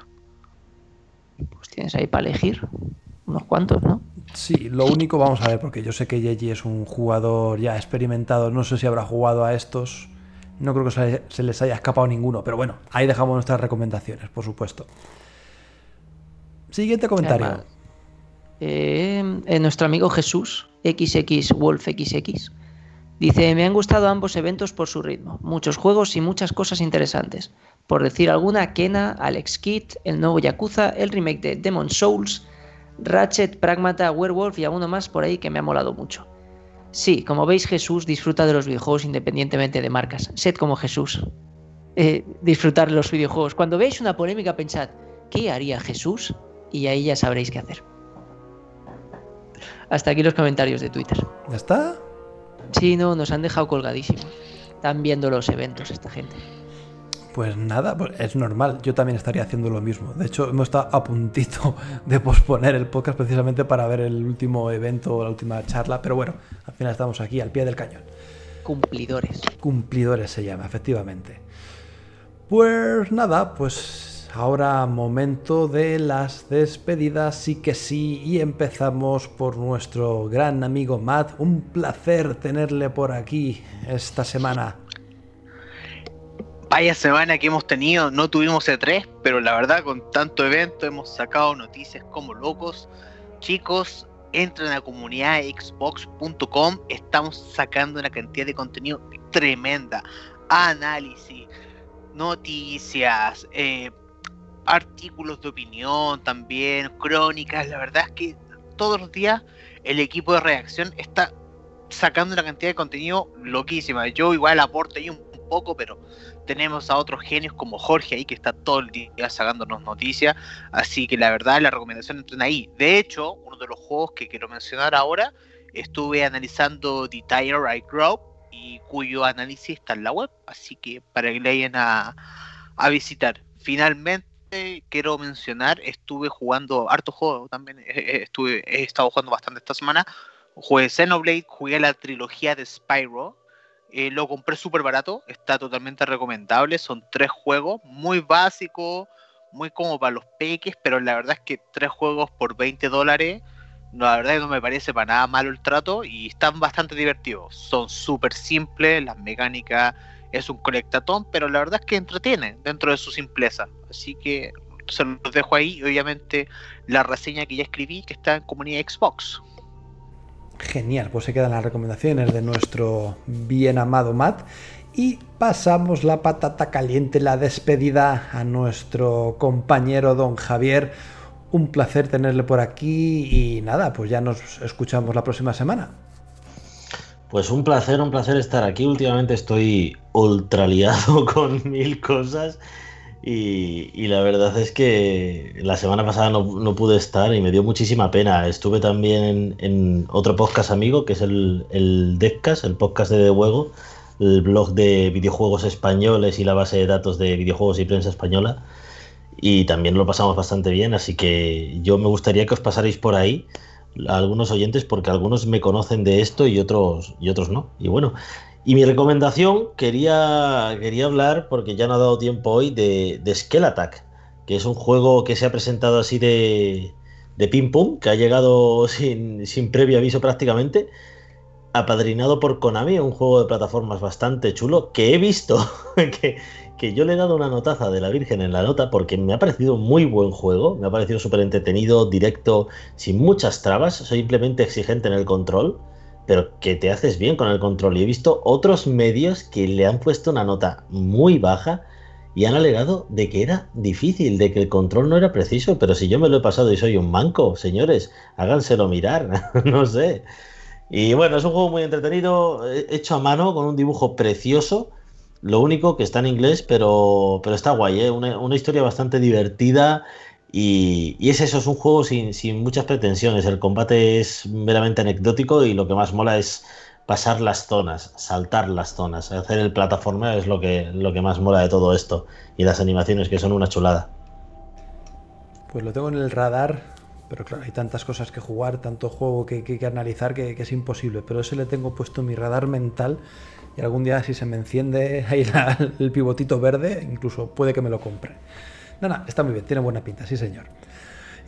Pues tienes ahí para elegir unos cuantos, ¿no? Sí, lo único, vamos a ver, porque yo sé que Yeji es un jugador ya experimentado, no sé si habrá jugado a estos, No creo que se, se les haya escapado ninguno, pero bueno, ahí dejamos nuestras recomendaciones, por supuesto. Siguiente comentario. Además, eh, eh, nuestro amigo Jesús, equis equis Wolf equis equis, dice: me han gustado ambos eventos por su ritmo, muchos juegos y muchas cosas interesantes. Por decir alguna, Kena, Alex Kidd, el nuevo Yakuza, el remake de Demon's Souls, Ratchet, Pragmata, Werewolf y alguno más por ahí que me ha molado mucho. Sí, como veis, Jesús disfruta de los videojuegos independientemente de marcas. Sed como Jesús. Eh, disfrutar de los videojuegos. Cuando veáis una polémica, pensad, ¿qué haría Jesús? Y ahí ya sabréis qué hacer. Hasta aquí los comentarios de Twitter. ¿Ya está? Sí, no, nos han dejado colgadísimos. Están viendo los eventos esta gente. Pues nada, pues es normal, yo también estaría haciendo lo mismo. De hecho, hemos estado a puntito de posponer el podcast precisamente para ver el último evento, la última charla, pero bueno, al final estamos aquí al pie del cañón. Cumplidores. Cumplidores se llama, efectivamente. Pues nada, pues ahora momento de las despedidas, sí que sí, y empezamos por nuestro gran amigo Matt. Un placer tenerle por aquí esta semana. Vaya semana que hemos tenido, no tuvimos E tres, pero la verdad con tanto evento hemos sacado noticias como locos. Chicos, entren a comunidad xbox punto com, estamos sacando una cantidad de contenido tremenda. Análisis, noticias, eh, artículos de opinión también, crónicas. La verdad es que todos los días el equipo de redacción está sacando una cantidad de contenido loquísima. Yo igual aporto ahí un poco, pero tenemos a otros genios como Jorge ahí que está todo el día sacándonos noticias, así que la verdad la recomendación entren ahí. De hecho, uno de los juegos que quiero mencionar ahora, estuve analizando The Tire I Grow y cuyo análisis está en la web, así que para que le vayan a, a visitar. Finalmente quiero mencionar, estuve jugando harto juego también, estuve, he estado jugando bastante esta semana. Jugué Xenoblade, jugué la trilogía de Spyro. Eh, lo compré súper barato, está totalmente recomendable, son tres juegos, muy básicos, muy como para los peques, pero la verdad es que tres juegos por veinte dólares, no, la verdad es que no me parece para nada malo el trato y están bastante divertidos, son súper simples, las mecánicas es un colectatón, pero la verdad es que entretiene dentro de su simpleza, así que se los dejo ahí, y obviamente la reseña que ya escribí que está en comunidad Xbox. Genial, pues se quedan las recomendaciones de nuestro bien amado Matt y pasamos la patata caliente, la despedida a nuestro compañero don Javier. Un placer tenerle por aquí y nada, pues ya nos escuchamos la próxima semana. Pues un placer, un placer estar aquí. Últimamente estoy ultra liado con mil cosas. Y, y la verdad es que la semana pasada no, no pude estar y me dio muchísima pena. Estuve también en, en otro podcast amigo, que es el, el Deckcast, el podcast de De Juego, el blog de videojuegos españoles y la base de datos de videojuegos y prensa española. Y también lo pasamos bastante bien, así que yo me gustaría que os pasarais por ahí a algunos oyentes, porque algunos me conocen de esto y otros, y otros no. Y bueno... Y mi recomendación, quería, quería hablar, porque ya no ha dado tiempo hoy, de, de Scale Attack, que es un juego que se ha presentado así de, de pim pum, que ha llegado sin, sin previo aviso prácticamente, apadrinado por Konami, un juego de plataformas bastante chulo, que he visto, que, que yo le he dado una notaza de la Virgen en la nota, porque me ha parecido muy buen juego, me ha parecido súper entretenido, directo, sin muchas trabas, soy simplemente exigente en el control, pero que te haces bien con el control. Y he visto otros medios que le han puesto una nota muy baja y han alegado de que era difícil, de que el control no era preciso, pero si yo me lo he pasado y soy un manco, señores, háganselo mirar, no sé. Y bueno, es un juego muy entretenido, hecho a mano, con un dibujo precioso, lo único que está en inglés, pero, pero está guay, ¿eh? una, una historia bastante divertida. Y, y es eso, es un juego sin, sin muchas pretensiones. El combate es meramente anecdótico y lo que más mola es pasar las zonas, saltar las zonas, hacer el plataforma es lo que, lo que más mola de todo esto. Y las animaciones, que son una chulada. Pues lo tengo en el radar, pero claro, hay tantas cosas que jugar, tanto juego que, que, que analizar que, que es imposible. Pero ese le tengo puesto en mi radar mental y algún día si se me enciende ahí la, el pivotito verde, incluso puede que me lo compre. No, no, está muy bien, tiene buena pinta, sí señor.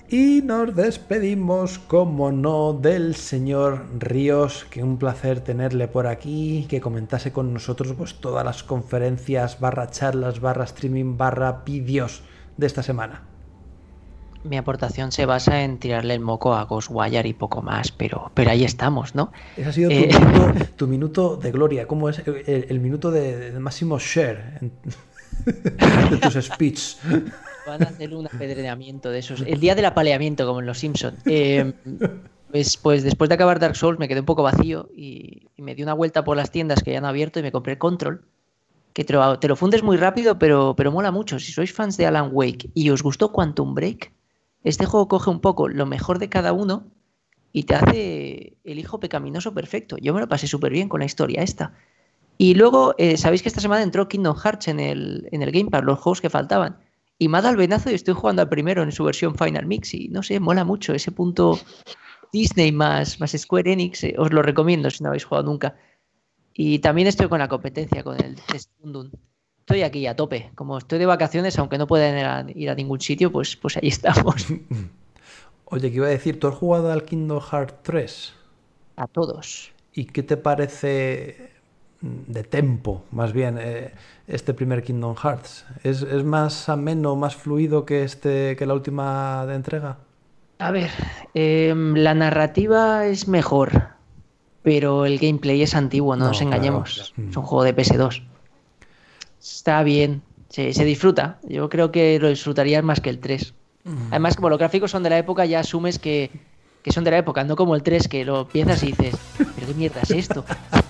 Y nos despedimos, como no, del señor Ríos, que un placer tenerle por aquí, que comentase con nosotros pues todas las conferencias, barra charlas, barra streaming, barra vídeos de esta semana. Mi aportación se basa en tirarle el moco a Ghostwire y poco más, pero, pero ahí estamos, ¿no? Ese ha sido tu, eh... minuto, tu minuto de gloria. ¿Cómo es el, el minuto de, de máximo share en, de tus speech? Van a hacer un apedreamiento de esos. El día del apaleamiento, como en Los Simpsons. Eh, pues, pues después de acabar Dark Souls me quedé un poco vacío y, y me di una vuelta por las tiendas que ya han abierto y me compré Control. Que te lo, te lo fundes muy rápido, pero, pero mola mucho. Si sois fans de Alan Wake y os gustó Quantum Break, este juego coge un poco lo mejor de cada uno y te hace el hijo pecaminoso perfecto. Yo me lo pasé súper bien con la historia esta. Y luego, eh, sabéis que esta semana entró Kingdom Hearts en el, en el Game Pass, los juegos que faltaban. Y me ha dado el venazo y estoy jugando al primero en su versión Final Mix. Y no sé, mola mucho ese punto Disney más, más Square Enix. Eh, os lo recomiendo si no habéis jugado nunca. Y también estoy con la competencia, con el Testundum. Estoy aquí a tope. Como estoy de vacaciones, aunque no pueda ir a, ir a ningún sitio, pues, pues ahí estamos. Oye, ¿qué iba a decir? ¿Tú has jugado al Kingdom Hearts tres? A todos. ¿Y qué te parece de tempo, más bien, eh, este primer Kingdom Hearts? ¿Es, es más ameno, más fluido que este que la última de entrega? A ver, eh, la narrativa es mejor, pero el gameplay es antiguo, no, no nos engañemos. Claro, claro. Es un juego de P S dos. Está bien, se, se disfruta. Yo creo que lo disfrutarías más que el tres. Mm. Además, como los gráficos son de la época, ya asumes que, que son de la época, no como el tres, que lo piensas y dices, ¿pero qué mierda es esto?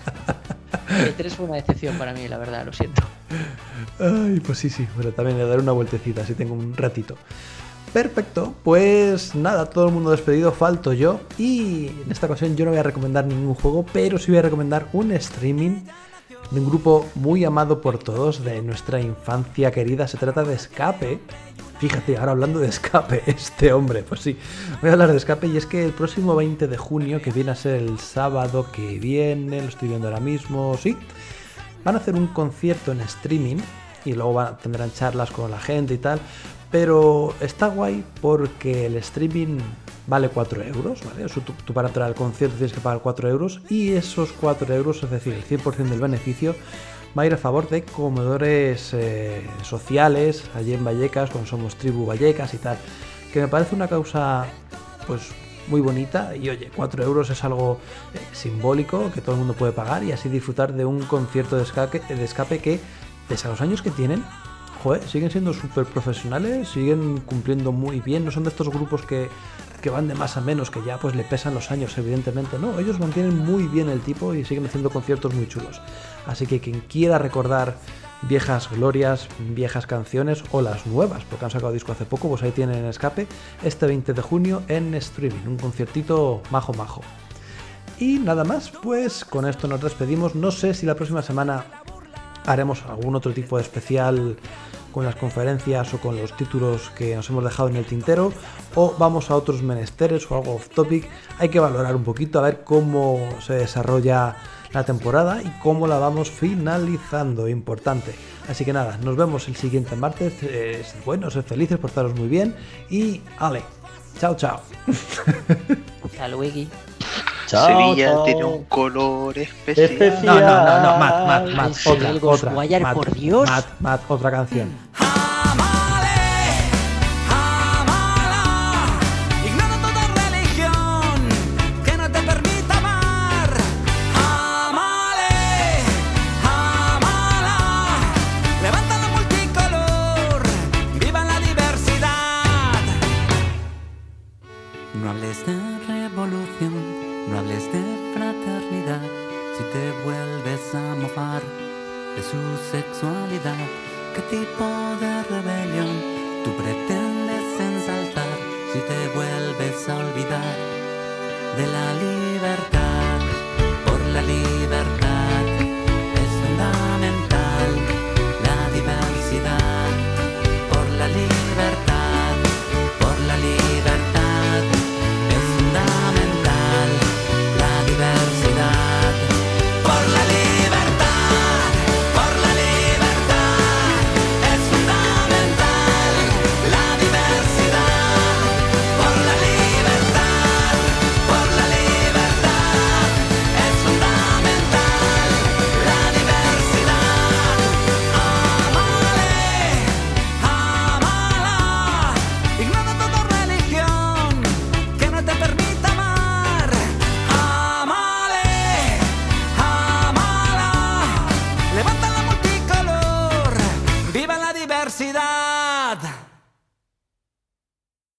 El tres fue una decepción para mí, la verdad, lo siento. Ay, pues sí, sí, bueno, también le daré una vueltecita si tengo un ratito. Perfecto, pues nada, todo el mundo despedido, falto yo. Y en esta ocasión yo no voy a recomendar ningún juego, pero sí voy a recomendar un streaming de un grupo muy amado por todos, de nuestra infancia querida. Se trata de Escape. Fíjate, ahora hablando de Escape, este hombre, pues sí, voy a hablar de Escape. Y es que el próximo veinte de junio, que viene a ser el sábado que viene, lo estoy viendo ahora mismo, sí, van a hacer un concierto en streaming y luego van, tendrán charlas con la gente y tal. Pero está guay porque el streaming vale cuatro euros, ¿vale? O sea, tú, tú para entrar al concierto tienes que pagar cuatro euros y esos cuatro euros, es decir, el cien por ciento del beneficio, va a ir a favor de comedores eh, sociales allí en Vallecas, cuando somos Tribu Vallecas y tal, que me parece una causa pues muy bonita. Y oye, cuatro euros es algo eh, simbólico que todo el mundo puede pagar y así disfrutar de un concierto de escape, de escape que, pese a los años que tienen, joder, siguen siendo súper profesionales, siguen cumpliendo muy bien. No son de estos grupos que, que van de más a menos, que ya pues le pesan los años, evidentemente. No, ellos mantienen muy bien el tipo y siguen haciendo conciertos muy chulos. Así que quien quiera recordar viejas glorias, viejas canciones o las nuevas, porque han sacado disco hace poco, pues ahí tienen Escape este veinte de junio en streaming, un conciertito majo majo. Y nada más, pues con esto nos despedimos. No sé si la próxima semana haremos algún otro tipo de especial con las conferencias o con los títulos que nos hemos dejado en el tintero, o vamos a otros menesteres o algo off topic. Hay que valorar un poquito a ver cómo se desarrolla la temporada y cómo la vamos finalizando, importante. Así que nada, nos vemos el siguiente martes. Eh, bueno, sed felices, portaros muy bien y ale, chao chao. Hasta luego. Chao, Sevilla chao. tiene un color especial. Especial. No, no, no, no, Matt, Matt, Matt, Sí, otra, el otra, Ghostwire, Matt, por Dios. Matt, Matt, otra canción. Amale, amala, ignora toda religión que no te permita amar. Amale, amala, levanta la multicolor, viva la diversidad. No hables de revolución, no hables de fraternidad, si te vuelves a mofar de su sexualidad. ¿Qué tipo de rebelión tú pretendes ensalzar si te vuelves a olvidar de la libertad? Por la libertad es fundamental la diversidad. Por la libertad, por la libertad es fundamental la diversidad. Por la libertad, por la libertad es fundamental la diversidad. Por universidad.